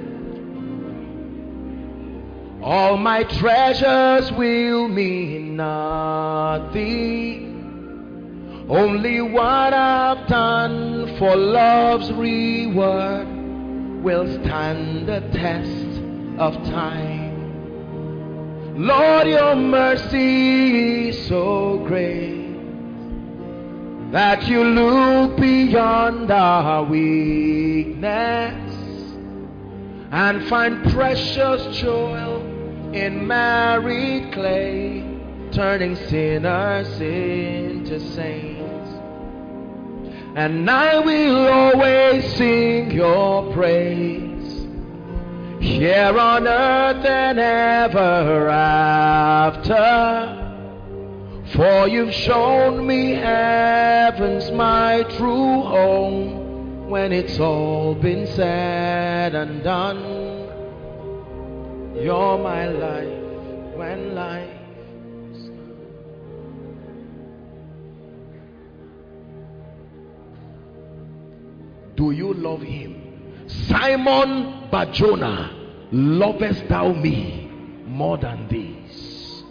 A: All my treasures will mean nothing. Only what I've done for love's reward will stand the test of time. Lord, your mercy is so great that you look beyond our weakness and find precious joy in married clay, turning sinners into saints. And I will always sing your praise, here on earth and ever after. For you've shown me heaven's my true home. When it's all been said and done, you're my life when life is gone. Do you love him? Simon Bar-Jonah, lovest thou me more than these?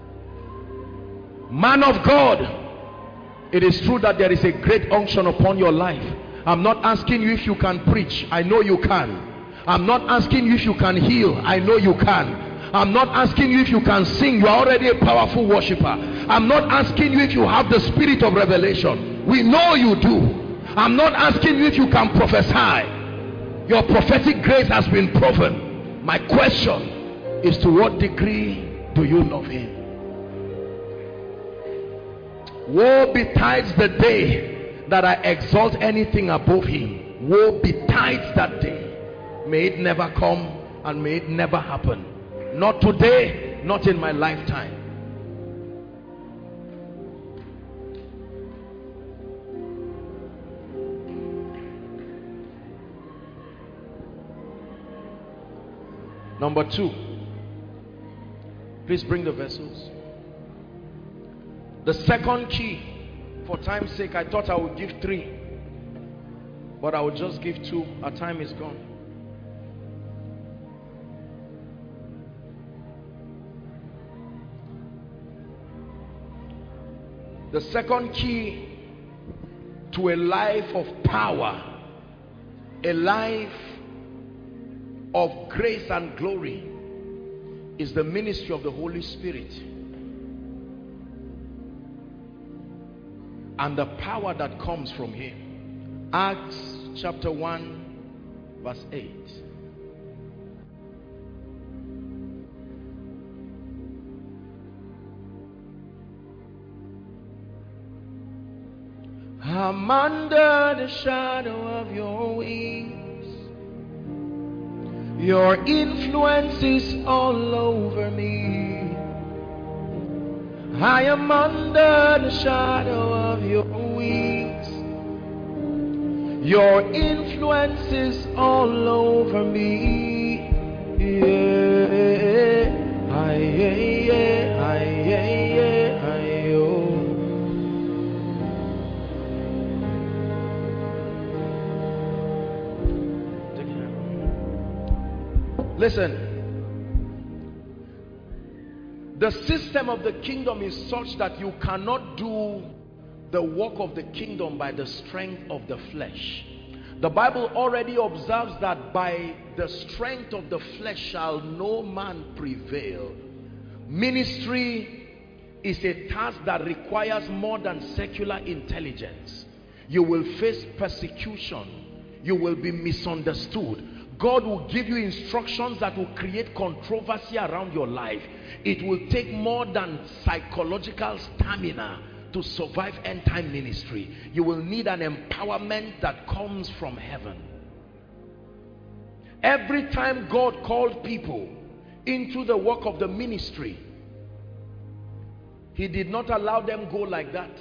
A: Man of God, it is true that there is a great unction upon your life. I'm not asking you if you can preach. I know you can. I'm not asking you if you can heal. I know you can. I'm not asking you if you can sing. You are already a powerful worshiper. I'm not asking you if you have the spirit of revelation. We know you do. I'm not asking you if you can prophesy. Your prophetic grace has been proven. My question is, to what degree do you love him? Woe betides the day that I exalt anything above him. Woe betides that day. May it never come, and may it never happen. Not today, not in my lifetime. Number two, please bring the vessels. The second key, for time's sake, I thought I would give three, but I will just give two. Our time is gone. The second key to a life of power, a life of grace and glory, is the ministry of the Holy Spirit and the power that comes from him. Acts chapter one verse eight. I'm under the shadow of your wings. Your influence is all over me. I am under the shadow of your wings. Your influence is all over me. Yeah, I, yeah, yeah, I, yeah, yeah, I, oh. Listen, the system of the kingdom is such that you cannot do the work of the kingdom by the strength of the flesh. The Bible already observes that by the strength of the flesh shall no man prevail. Ministry is a task that requires more than secular intelligence. You will face persecution. You will be misunderstood. God will give you instructions that will create controversy around your life. It will take more than psychological stamina to survive end-time ministry. You will need an empowerment that comes from heaven. Every time God called people into the work of the ministry, he did not allow them go like that.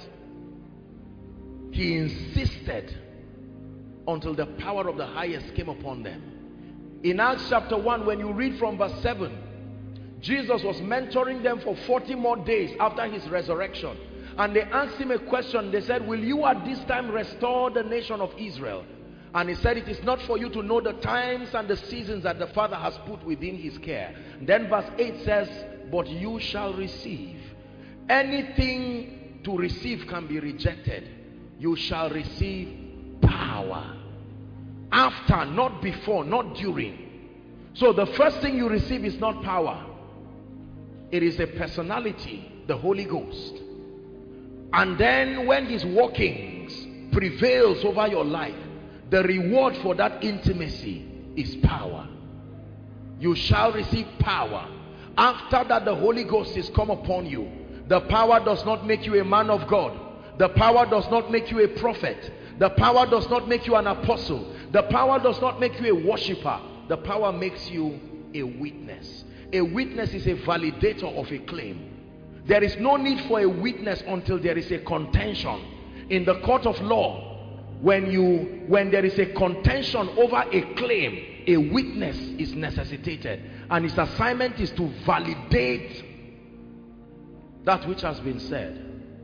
A: He insisted until the power of the highest came upon them. In Acts chapter one, when you read from verse seven, Jesus was mentoring them for forty more days after his resurrection. And they asked him a question. They said, will you at this time restore the nation of Israel? And he said, it is not for you to know the times and the seasons that the Father has put within his care. Then verse eight says, but you shall receive. Anything to receive can be rejected. You shall receive power. After, not before, not during. So the first thing you receive is not power. It is a personality, the Holy Ghost. And then when his workings prevails over your life, the reward for that intimacy is power. You shall receive power. After that, the Holy Ghost is come upon you. The power does not make you a man of God. The power does not make you a prophet. The power does not make you an apostle. The power does not make you a worshiper. The power makes you a witness. A witness is a validator of a claim. There is no need for a witness until there is a contention. In the court of law, when you when there is a contention over a claim, a witness is necessitated, and his assignment is to validate that which has been said.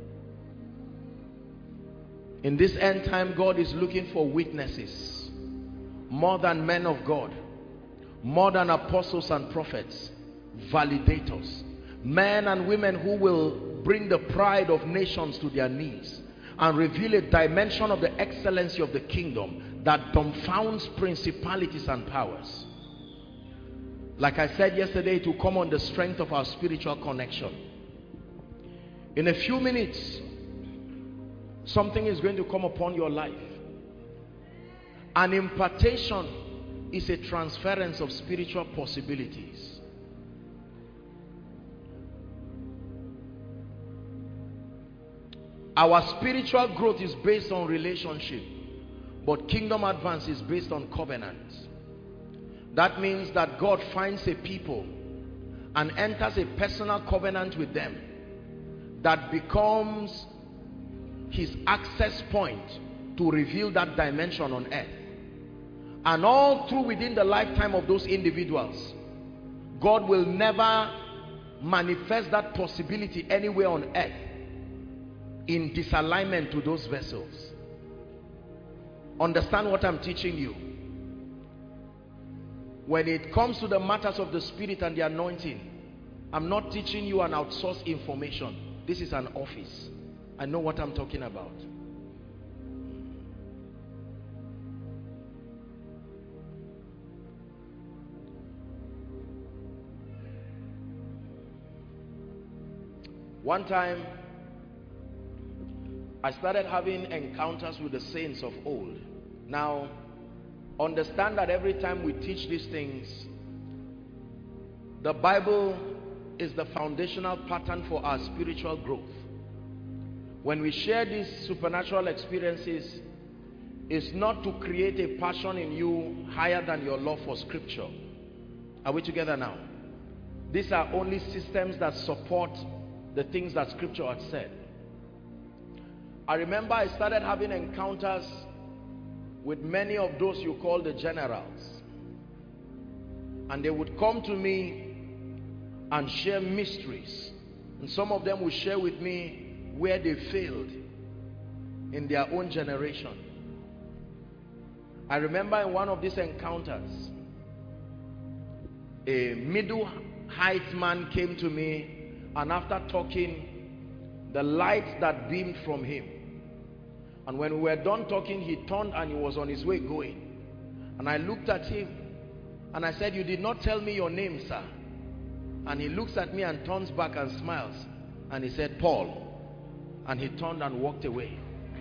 A: In this end time, God is looking for witnesses, more than men of God, more than apostles and prophets, validators, men and women who will bring the pride of nations to their knees and reveal a dimension of the excellency of the kingdom that dumbfounds principalities and powers. Like I said yesterday, it will come on the strength of our spiritual connection. In a few minutes, something is going to come upon your life. An impartation is a transference of spiritual possibilities. Our spiritual growth is based on relationship, but kingdom advance is based on covenant. That means that God finds a people and enters a personal covenant with them that becomes his access point to reveal that dimension on earth. And all through within the lifetime of those individuals, God will never manifest that possibility anywhere on earth in disalignment to those vessels. Understand what I'm teaching you. When it comes to the matters of the spirit and the anointing, I'm not teaching you an outsourced information. This is an office. I know what I'm talking about. One time, I started having encounters with the saints of old. Now, understand that every time we teach these things, the Bible is the foundational pattern for our spiritual growth. When we share these supernatural experiences, it's not to create a passion in you higher than your love for scripture. Are we together now? These are only systems that support the things that scripture had said. I remember I started having encounters with many of those you call the generals, and they would come to me and share mysteries, and some of them would share with me where they failed in their own generation. I remember in one of these encounters, a middle height man came to me, and after talking, the light that beamed from him, and when we were done talking, he turned and he was on his way going. And I looked at him and I said, "You did not tell me your name, sir." And he looks at me and turns back and smiles, and he said, "Paul." And he turned and walked away.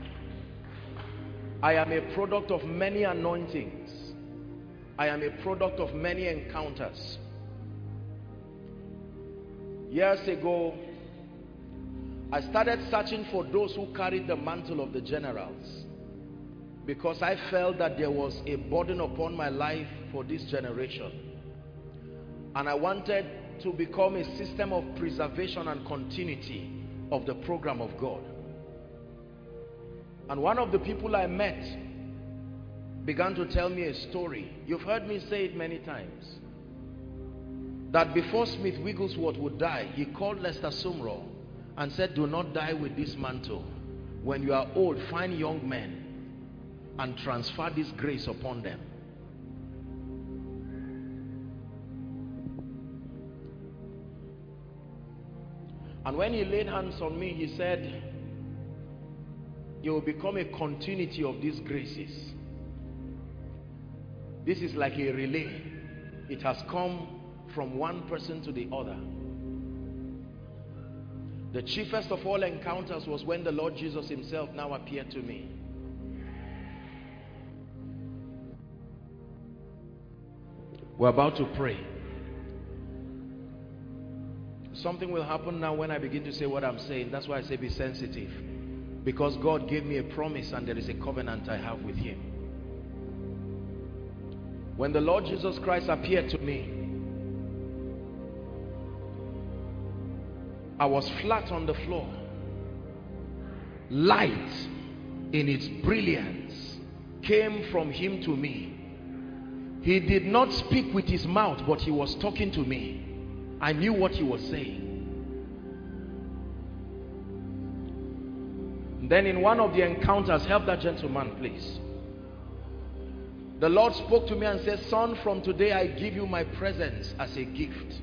A: I am a product of many anointings. I am a product of many encounters. Years ago, I started searching for those who carried the mantle of the generals, because I felt that there was a burden upon my life for this generation, and I wanted to become a system of preservation and continuity of the program of God. And one of the people I met began to tell me a story. You've heard me say it many times, that before Smith Wigglesworth would die, he called Lester Sumrall and said, "Do not die with this mantle. When you are old, find young men and transfer this grace upon them." And when he laid hands on me, he said, "You will become a continuity of these graces. This is like a relay. It has come from one person to the other." The chiefest of all encounters was when the Lord Jesus himself now appeared to me. We're about to pray. Something will happen now when I begin to say what I'm saying. That's why I say be sensitive. Because God gave me a promise and there is a covenant I have with him. When the Lord Jesus Christ appeared to me, I was flat on the floor. Light in its brilliance came from him to me. He did not speak with his mouth, but he was talking to me. I knew what he was saying. Then in one of the encounters, help that gentleman please. The Lord spoke to me and said, "Son, from today I give you my presence as a gift."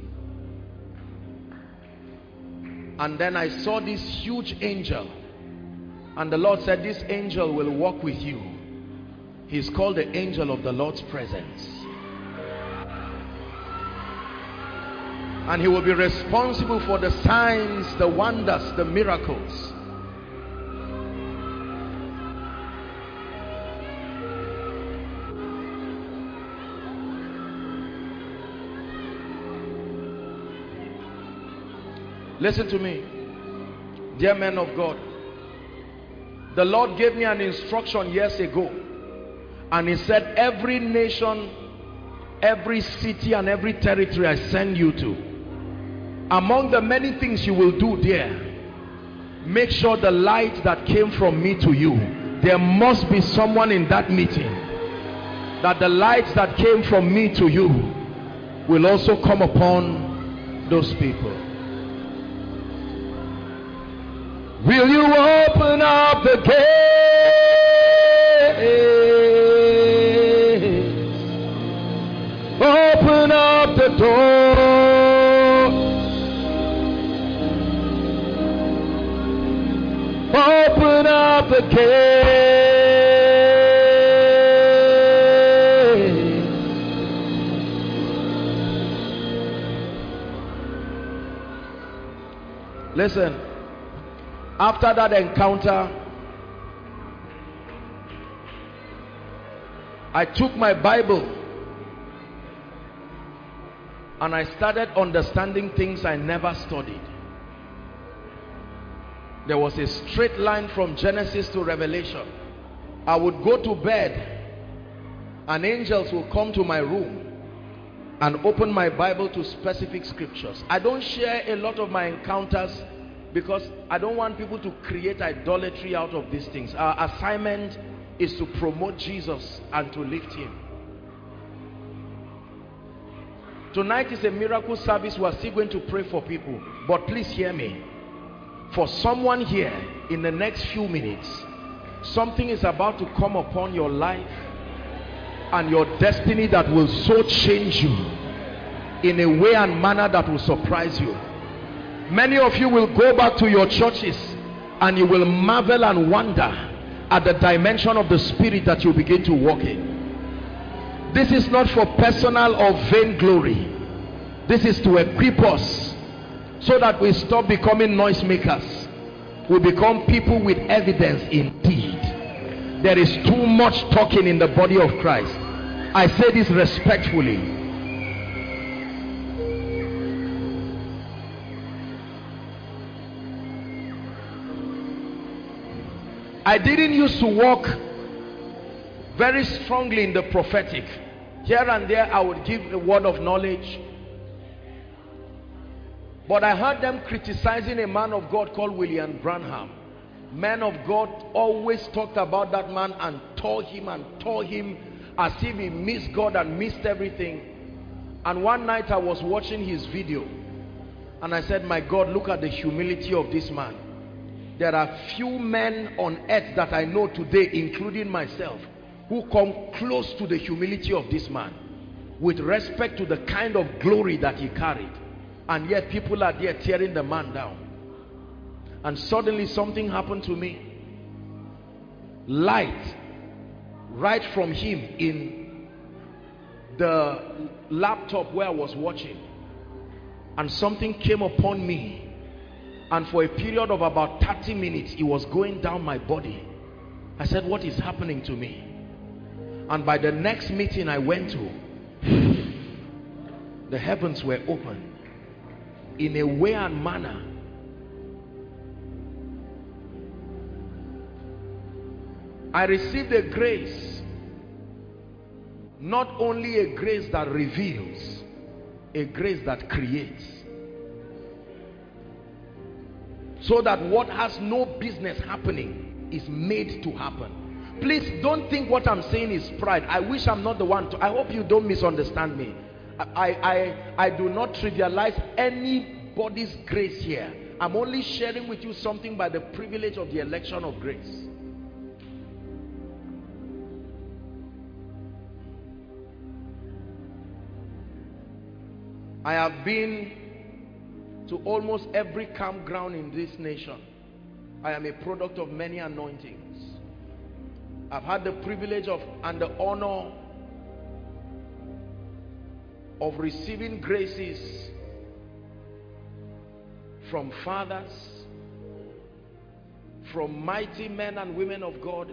A: And then I saw this huge angel, and the Lord said, "This angel will walk with you. He's called the angel of the Lord's presence, and he will be responsible for the signs, the wonders, the miracles." Listen to me, dear men of God. The Lord gave me an instruction years ago, and he said, every nation, every city and every territory I send you to, among the many things you will do there, make sure the light that came from me to you, there must be someone in that meeting that the light that came from me to you will also come upon those people. Will you open up the gate? Open up the door. Open up the gate. Listen. After that encounter, I took my Bible and I started understanding things I never studied. There was a straight line from Genesis to Revelation. I would go to bed and angels will come to my room and open my Bible to specific scriptures. I don't share a lot of my encounters because I don't want people to create idolatry out of these things. Our assignment is to promote Jesus and to lift him. Tonight is a miracle service. We are still going to pray for people, but please hear me. For someone here, in the next few minutes, something is about to come upon your life and your destiny that will so change you in a way and manner that will surprise you. Many of you will go back to your churches and you will marvel and wonder at the dimension of the spirit that you begin to walk in. This is not for personal or vain glory. This is to equip us so that we stop becoming noisemakers. We become people with evidence indeed. There is too much talking in the body of Christ. I say this respectfully. I didn't used to walk very strongly in the prophetic. Here and there I would give a word of knowledge. But I heard them criticizing a man of God called William Branham. Man of God always talked about that man and tore him and tore him as if he missed God and missed everything. And one night I was watching his video and I said, my God, look at the humility of this man. There are few men on earth that I know today, including myself, who come close to the humility of this man with respect to the kind of glory that he carried. And yet people are there tearing the man down. And suddenly something happened to me. Light right from him in the laptop where I was watching. And something came upon me. And for a period of about thirty minutes, it was going down my body. I said, what is happening to me? And by the next meeting I went to, the heavens were open in a way and manner. I received a grace, not only a grace that reveals, a grace that creates. So that what has no business happening is made to happen. Please don't think what I'm saying is pride. I wish I'm not the one to. I hope you don't misunderstand me. I, I, I do not trivialize anybody's grace here. I'm only sharing with you something by the privilege of the election of grace. I have been to almost every campground in this nation. I am a product of many anointings. I've had the privilege of and the honor of receiving graces from fathers, from mighty men and women of God,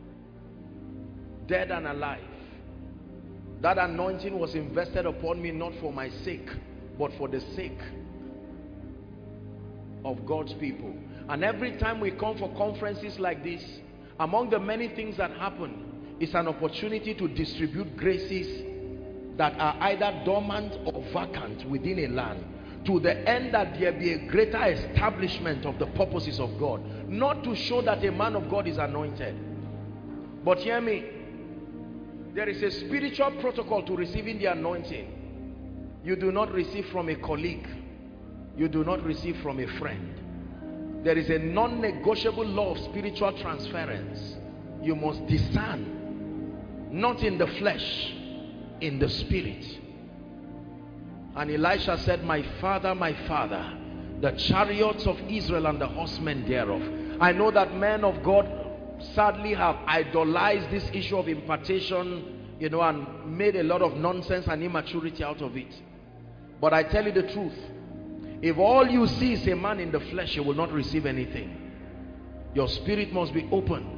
A: dead and alive. That anointing was invested upon me not for my sake, but for the sake of God's people. And every time we come for conferences like this, among the many things that happen is an opportunity to distribute graces that are either dormant or vacant within a land, to the end that there be a greater establishment of the purposes of God. Not to show that a man of God is anointed, but hear me, there is a spiritual protocol to receiving the anointing. You do not receive from a colleague, you do not receive from a friend. There is a non-negotiable law of spiritual transference. You must discern, not in the flesh, in the spirit. And Elisha said, my father, my father, the chariots of Israel and the horsemen thereof. I know that men of God sadly have idolized this issue of impartation, you know, and made a lot of nonsense and immaturity out of it. But I tell you the truth, if all you see is a man in the flesh, you will not receive anything. Your spirit must be opened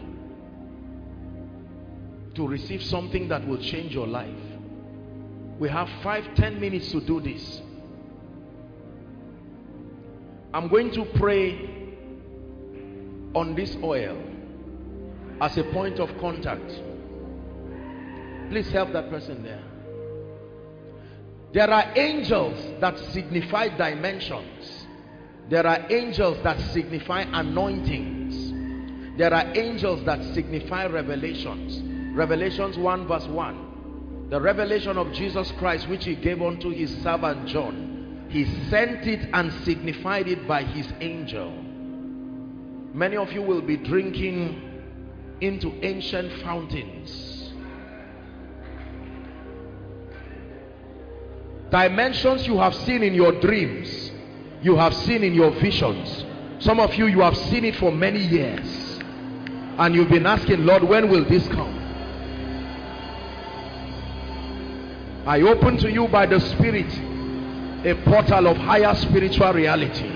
A: to receive something that will change your life. We have five, ten minutes to do this. I'm going to pray on this oil as a point of contact. Please help that person there. There are angels that signify dimensions. There are angels that signify anointings. There are angels that signify revelations. Revelations one verse one. The revelation of Jesus Christ which he gave unto his servant John. He sent it and signified it by his angel. Many of you will be drinking into ancient fountains. Dimensions you have seen in your dreams, you have seen in your visions. Some of you, you have seen it for many years and you've been asking, Lord, when will this come? I open to you by the Spirit a portal of higher spiritual reality.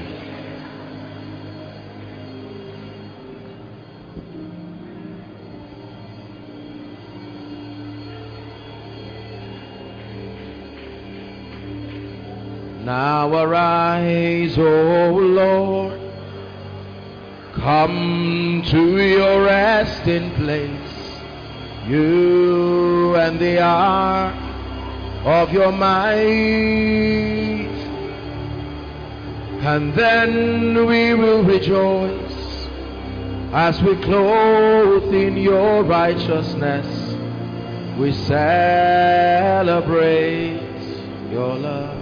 A: Now arise, O Lord, come to your resting place, you and the ark of your might, and then we will rejoice as we clothe in your righteousness. We celebrate your love.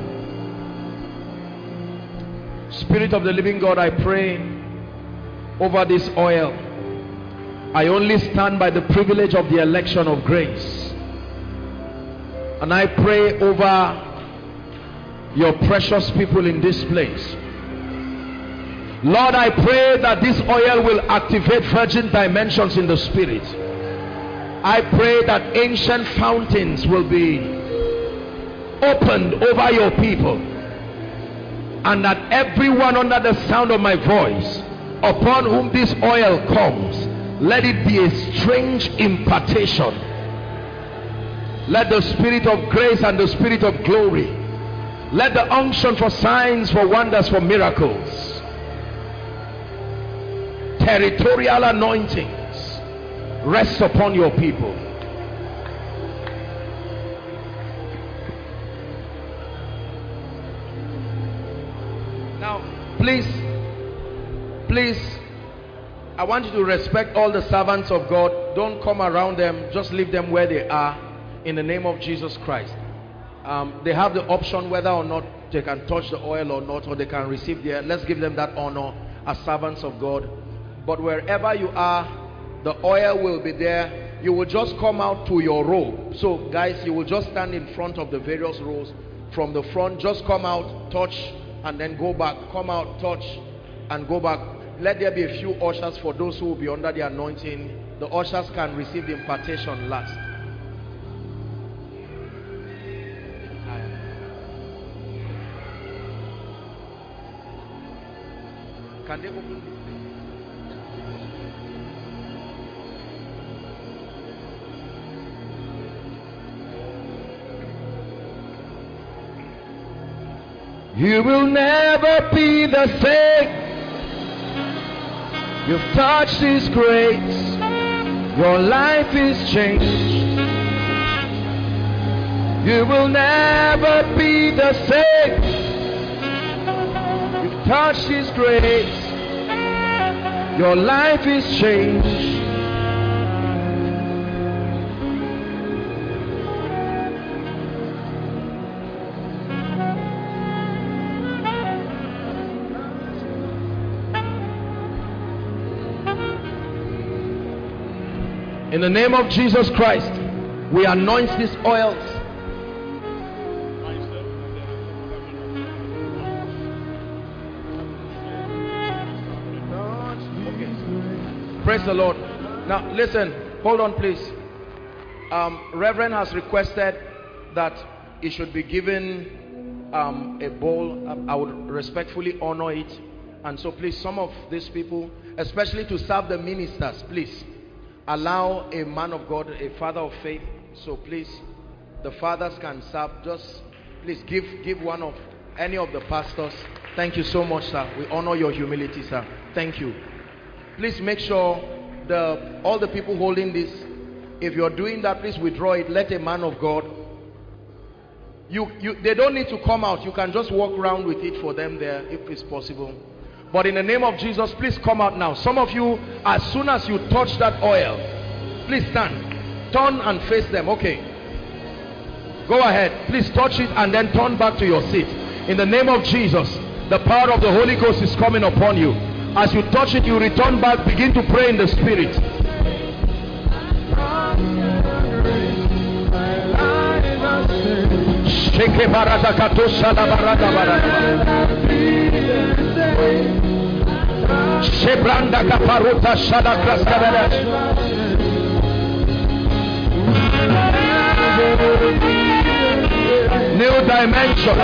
A: Spirit of the living God, I pray over this oil. I only stand by the privilege of the election of grace, and I pray over your precious people in this place. Lord, I pray that this oil will activate virgin dimensions in the spirit. I pray that ancient fountains will be opened over your people, and that everyone under the sound of my voice, upon whom this oil comes, let it be a strange impartation. Let the spirit of grace and the spirit of glory, let the unction for signs, for wonders, for miracles, territorial anointings rest upon your people. Now, please, please, I want you to respect all the servants of God. Don't come around them. Just leave them where they are in the name of Jesus Christ. Um, they have the option whether or not they can touch the oil or not, or they can receive the. Let's give them that honor as servants of God. But wherever you are, the oil will be there. You will just come out to your row. So guys, you will just stand in front of the various rows. From the front, just come out, touch, and then go back. Come out, touch, and go back. Let there be a few ushers for those who will be under the anointing. The ushers can receive the impartation last. Can they open this? You will never be the same. You've touched His grace. Your life is changed. You will never be the same. You've touched His grace. Your life is changed. In the name of Jesus Christ, we anoint these oils. Okay. Praise the Lord. Now listen, hold on please. Um, Reverend has requested that it should be given um, a bowl. I would respectfully honor it. And so please, some of these people, especially to serve the ministers, please allow a man of God, a father of faith. So please, the fathers can serve. Just please give give one of any of the pastors. Thank you so much, sir. We honor your humility, sir. Thank you. Please make sure the all the people holding this, if you're doing that, please withdraw it. Let a man of God. You you they don't need to come out. You can just walk around with it for them there if it's possible. But in the name of Jesus, please come out now. Some of you, as soon as you touch that oil, please stand. Turn and face them. Okay. Go ahead. Please touch it and then turn back to your seat. In the name of Jesus, the power of the Holy Ghost is coming upon you. As you touch it, you return back. Begin to pray in the Spirit. Shebranda kaparuta shada kraskabele. New dimension.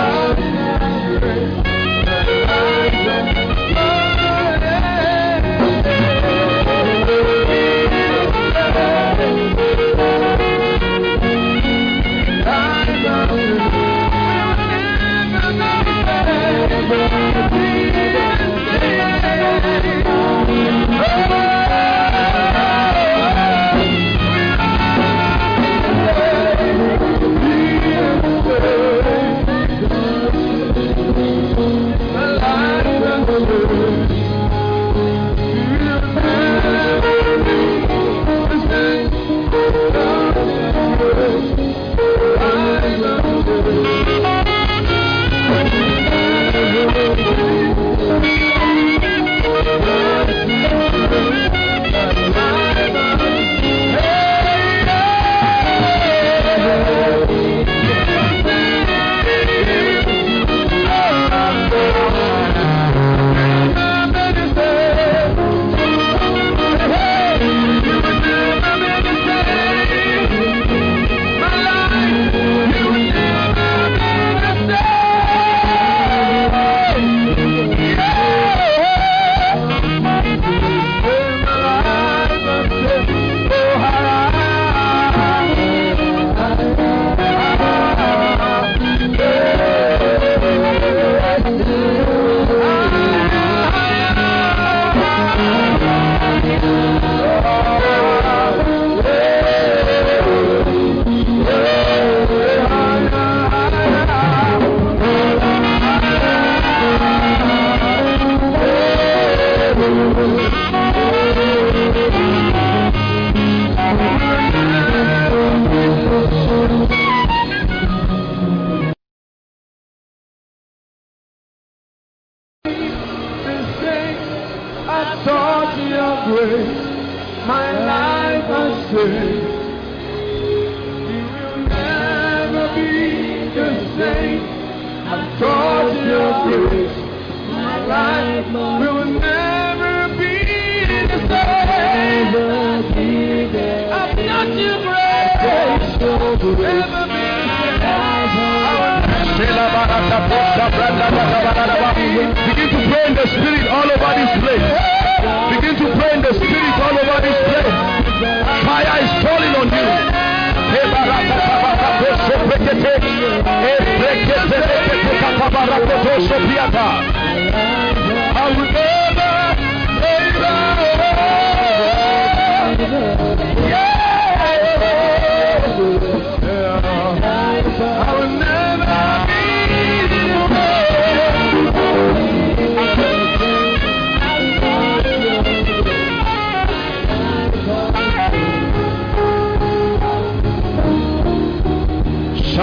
A: Begin to pray in the Spirit all over this place. Begin to pray in the Spirit all over this place. Fire is falling on you. I will never, never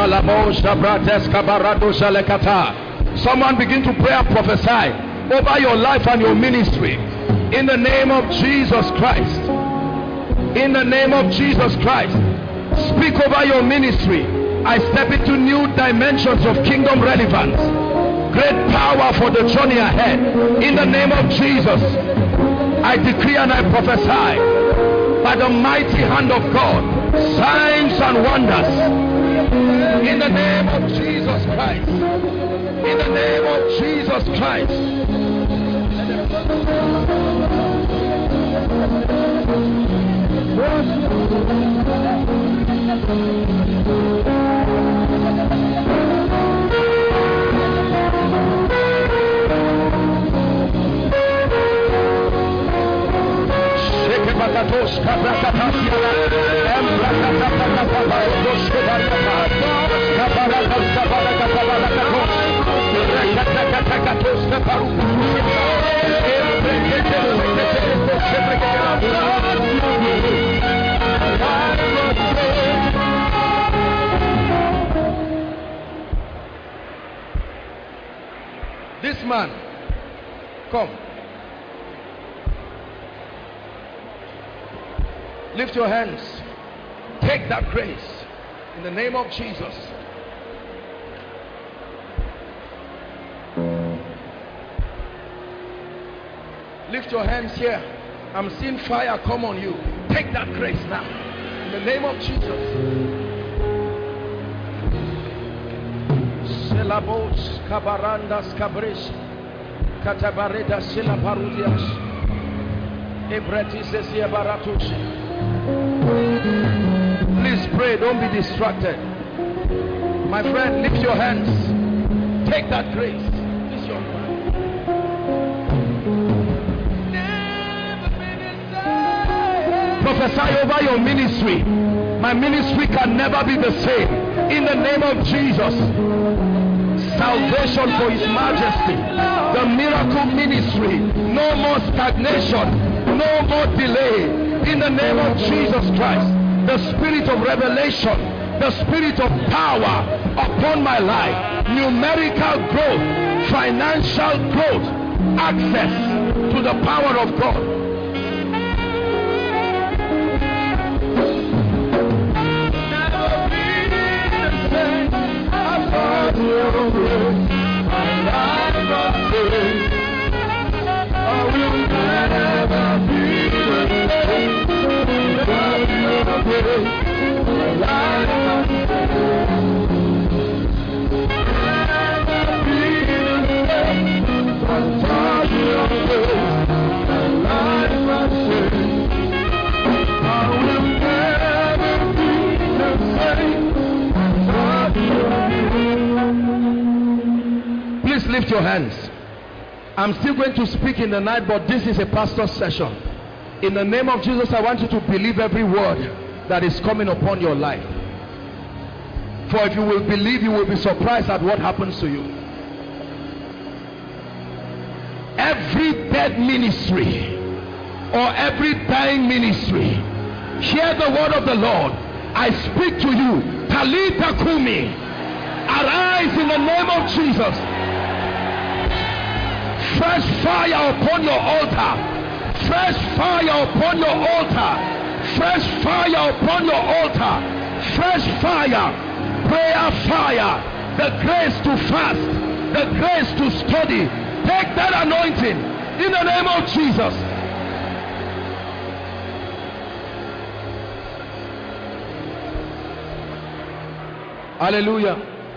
B: Someone begin to pray and prophesy over your life and your ministry in the name of Jesus Christ. In the name of Jesus Christ, speak over your ministry. I step into new dimensions of kingdom relevance, great power for the journey ahead. In the name of Jesus, I decree and I prophesy by the mighty hand of God, signs and wonders. In the name of Jesus Christ. In the name of Jesus Christ. This man, come. Lift your hands. Take that grace in the name of Jesus. Lift your hands here. I'm seeing fire come on you. Take that grace now in the name of Jesus. Selabos kabarandas kabresh katabareda selaparudias ebretises yabaratush. Please pray, don't be distracted. My friend, lift your hands. Take that grace. This young man. Prophesy over your ministry. My ministry can never be the same. In the name of Jesus. Salvation for His Majesty. The miracle ministry. No more stagnation. No more delay. In the name of Jesus Christ. The spirit of revelation, the spirit of power upon my life, numerical growth, financial growth, access to the power of God. Please lift your hands. I'm still going to speak in the night, but this is a pastor's session. In the name of Jesus, I want you to believe every word that is coming upon your life. For if you will believe, you will be surprised at what happens to you. Every dead ministry or every dying ministry, hear the word of the Lord. I speak to you. Talitha Kumi, arise in the name of Jesus. Fresh fire upon your altar. Fresh fire upon your altar. Fresh fire upon your altar. Fresh fire. Prayer fire. The grace to fast. The grace to study. Take that anointing in the name of Jesus. Hallelujah.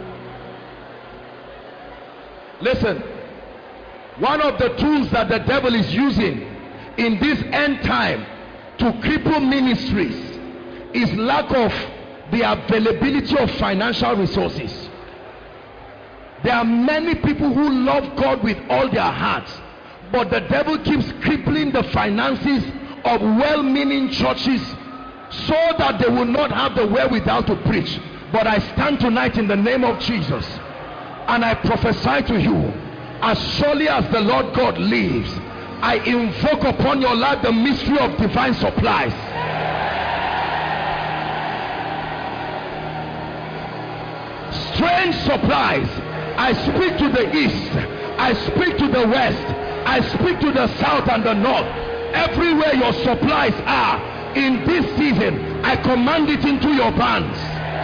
B: Listen. One of the tools that the devil is using in this end time to cripple ministries is lack of the availability of financial resources. There are many people who love God with all their hearts, but the devil keeps crippling the finances of well-meaning churches so that they will not have the wherewithal to preach. But I stand tonight in the name of Jesus and I prophesy to you, as surely as the Lord God lives, I invoke upon your life the mystery of divine supplies. strange supplies. I speak to the east, I speak to the west, I speak to the south and the north. Everywhere your supplies are in this season, I command it into your bands.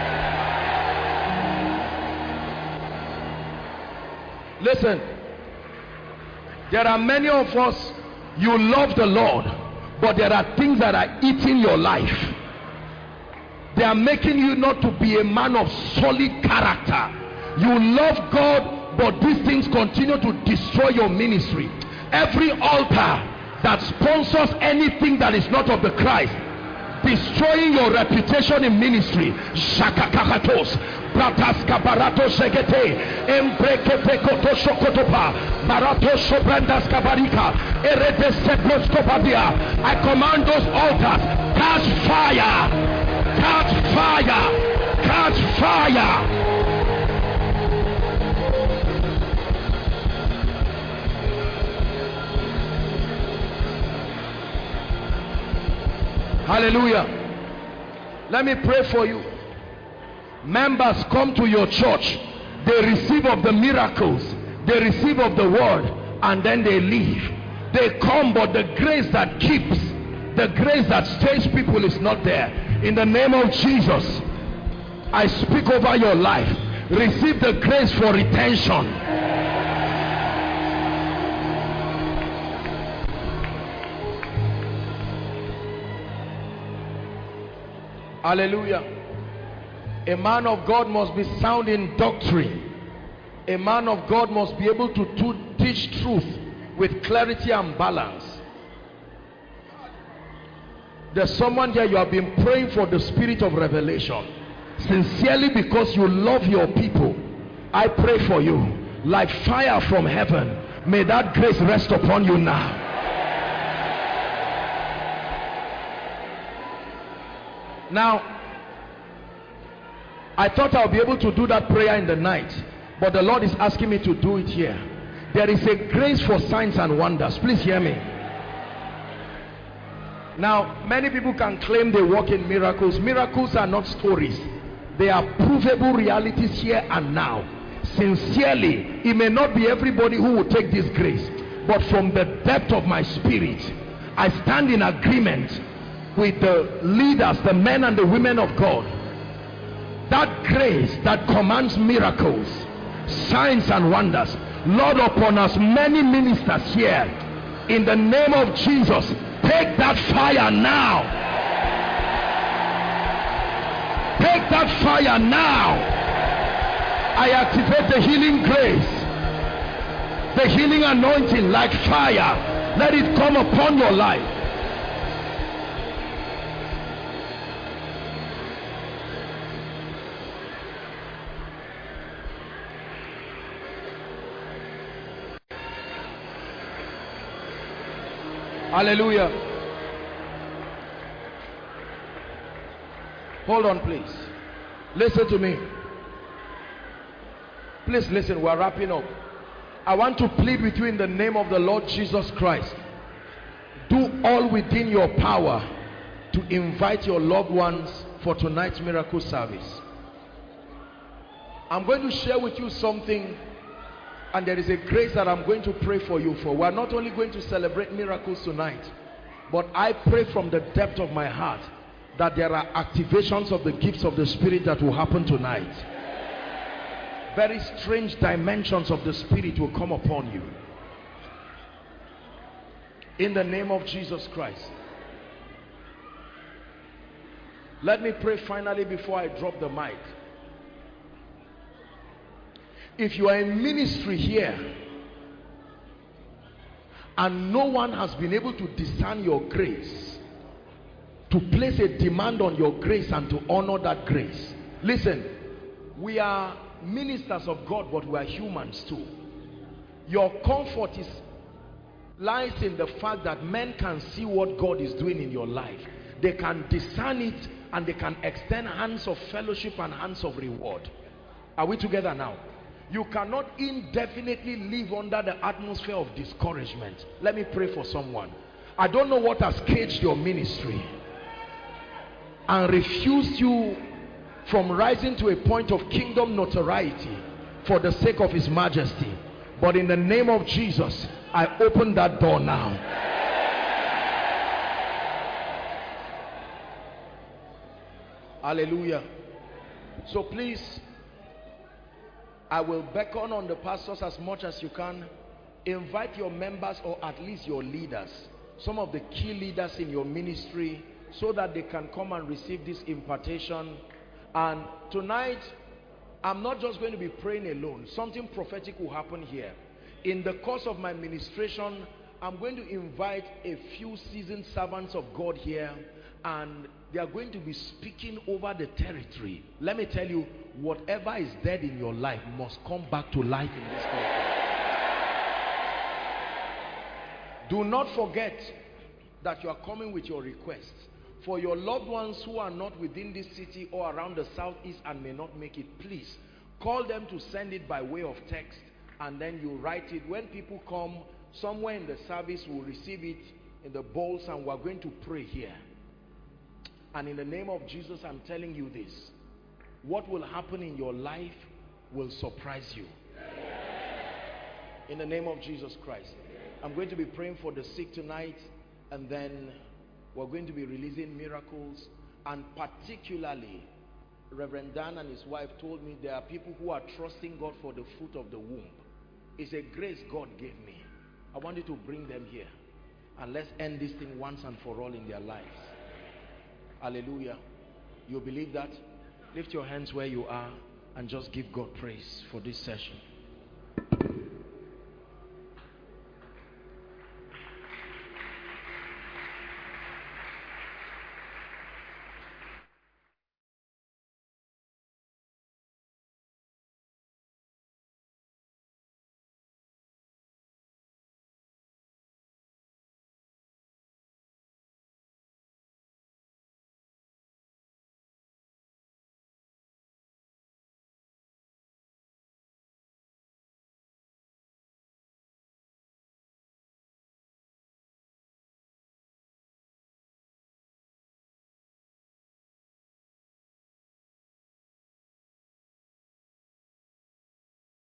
B: Listen, there are many of us, you love the Lord, but there are things that are eating your life. They are making you not to be a man of solid character. You love God, but these things continue to destroy your ministry. Every altar that sponsors anything that is not of the Christ, destroying your reputation in ministry. Shakakakatos, Brataska Barato Segete, Embrekete Koto Shokotopa, Barato Sobrandas Kabarika, Erete Seploskopadia. I command those altars, catch fire, catch fire, catch fire. Hallelujah. Let me pray for you. Members come to your church, they receive of the miracles, they receive of the word, and then they leave. They come, but the grace that keeps, the grace that stays people is not there. In the name of Jesus, I speak over your life. Receive the grace for retention. Hallelujah. A man of God must be sound in doctrine. A man of God must be able to, to teach truth with clarity and balance. There's someone here, you have been praying for the spirit of revelation sincerely because you love your people. I pray for you, like fire from heaven, may that grace rest upon you now. Now, I thought I'll be able to do that prayer in the night, but the Lord is asking me to do it here. There is a grace for signs and wonders. Please hear me. Now, many people can claim they walk in miracles. Miracles are not stories. They are provable realities here and now. Sincerely, it may not be everybody who will take this grace, but from the depth of my spirit, I stand in agreement with the leaders, the men and the women of God. That grace that commands miracles, signs and wonders, Lord, upon us, many ministers here, in the name of Jesus, take that fire now. Take that fire now. I activate the healing grace, the healing anointing like fire. Let it come upon your life. Hallelujah. Hold on, please. Listen to me. Please listen, we're wrapping up. I want to plead with you in the name of the Lord Jesus Christ. Do all within your power to invite your loved ones for tonight's miracle service. I'm going to share with you something, and there is a grace that I'm going to pray for you for. We're not only going to celebrate miracles tonight, but I pray from the depth of my heart that there are activations of the gifts of the Spirit that will happen tonight. Very strange dimensions of the Spirit will come upon you. In the name of Jesus Christ. Let me pray finally before I drop the mic. If you are in ministry here and no one has been able to discern your grace, to place a demand on your grace and to honor that grace. Listen, we are ministers of God, but we are humans too. Your comfort is lies in the fact that men can see what God is doing in your life. They can discern it and they can extend hands of fellowship and hands of reward. Are we together now? You cannot indefinitely live under the atmosphere of discouragement. Let me pray for someone. I don't know what has caged your ministry and refused you from rising to a point of kingdom notoriety for the sake of his majesty. But in the name of Jesus, I open that door now. Hallelujah. So please, I will beckon on the pastors as much as you can. Invite your members, or at least your leaders, some of the key leaders in your ministry, so that they can come and receive this impartation. And tonight, I'm not just going to be praying alone. Something prophetic will happen here. In the course of my ministration, I'm going to invite a few seasoned servants of God here, and they are going to be speaking over the territory. Let me tell you, whatever is dead in your life must come back to life in this country. Do not forget that you are coming with your requests. For your loved ones who are not within this city or around the southeast and may not make it, please call them to send it by way of text, and then you write it. When people come, somewhere in the service will receive it in the bowls, and we're going to pray here. And in the name of Jesus, I'm telling you this: what will happen in your life will surprise you. In the name of Jesus Christ. I'm going to be praying for the sick tonight, and then we're going to be releasing miracles. And particularly, Reverend Dan and his wife told me there are people who are trusting God for the fruit of the womb. It's a grace God gave me. I want you to bring them here, and let's end this thing once and for all in their lives. Hallelujah. You believe that? Lift your hands where you are and just give God praise for this session.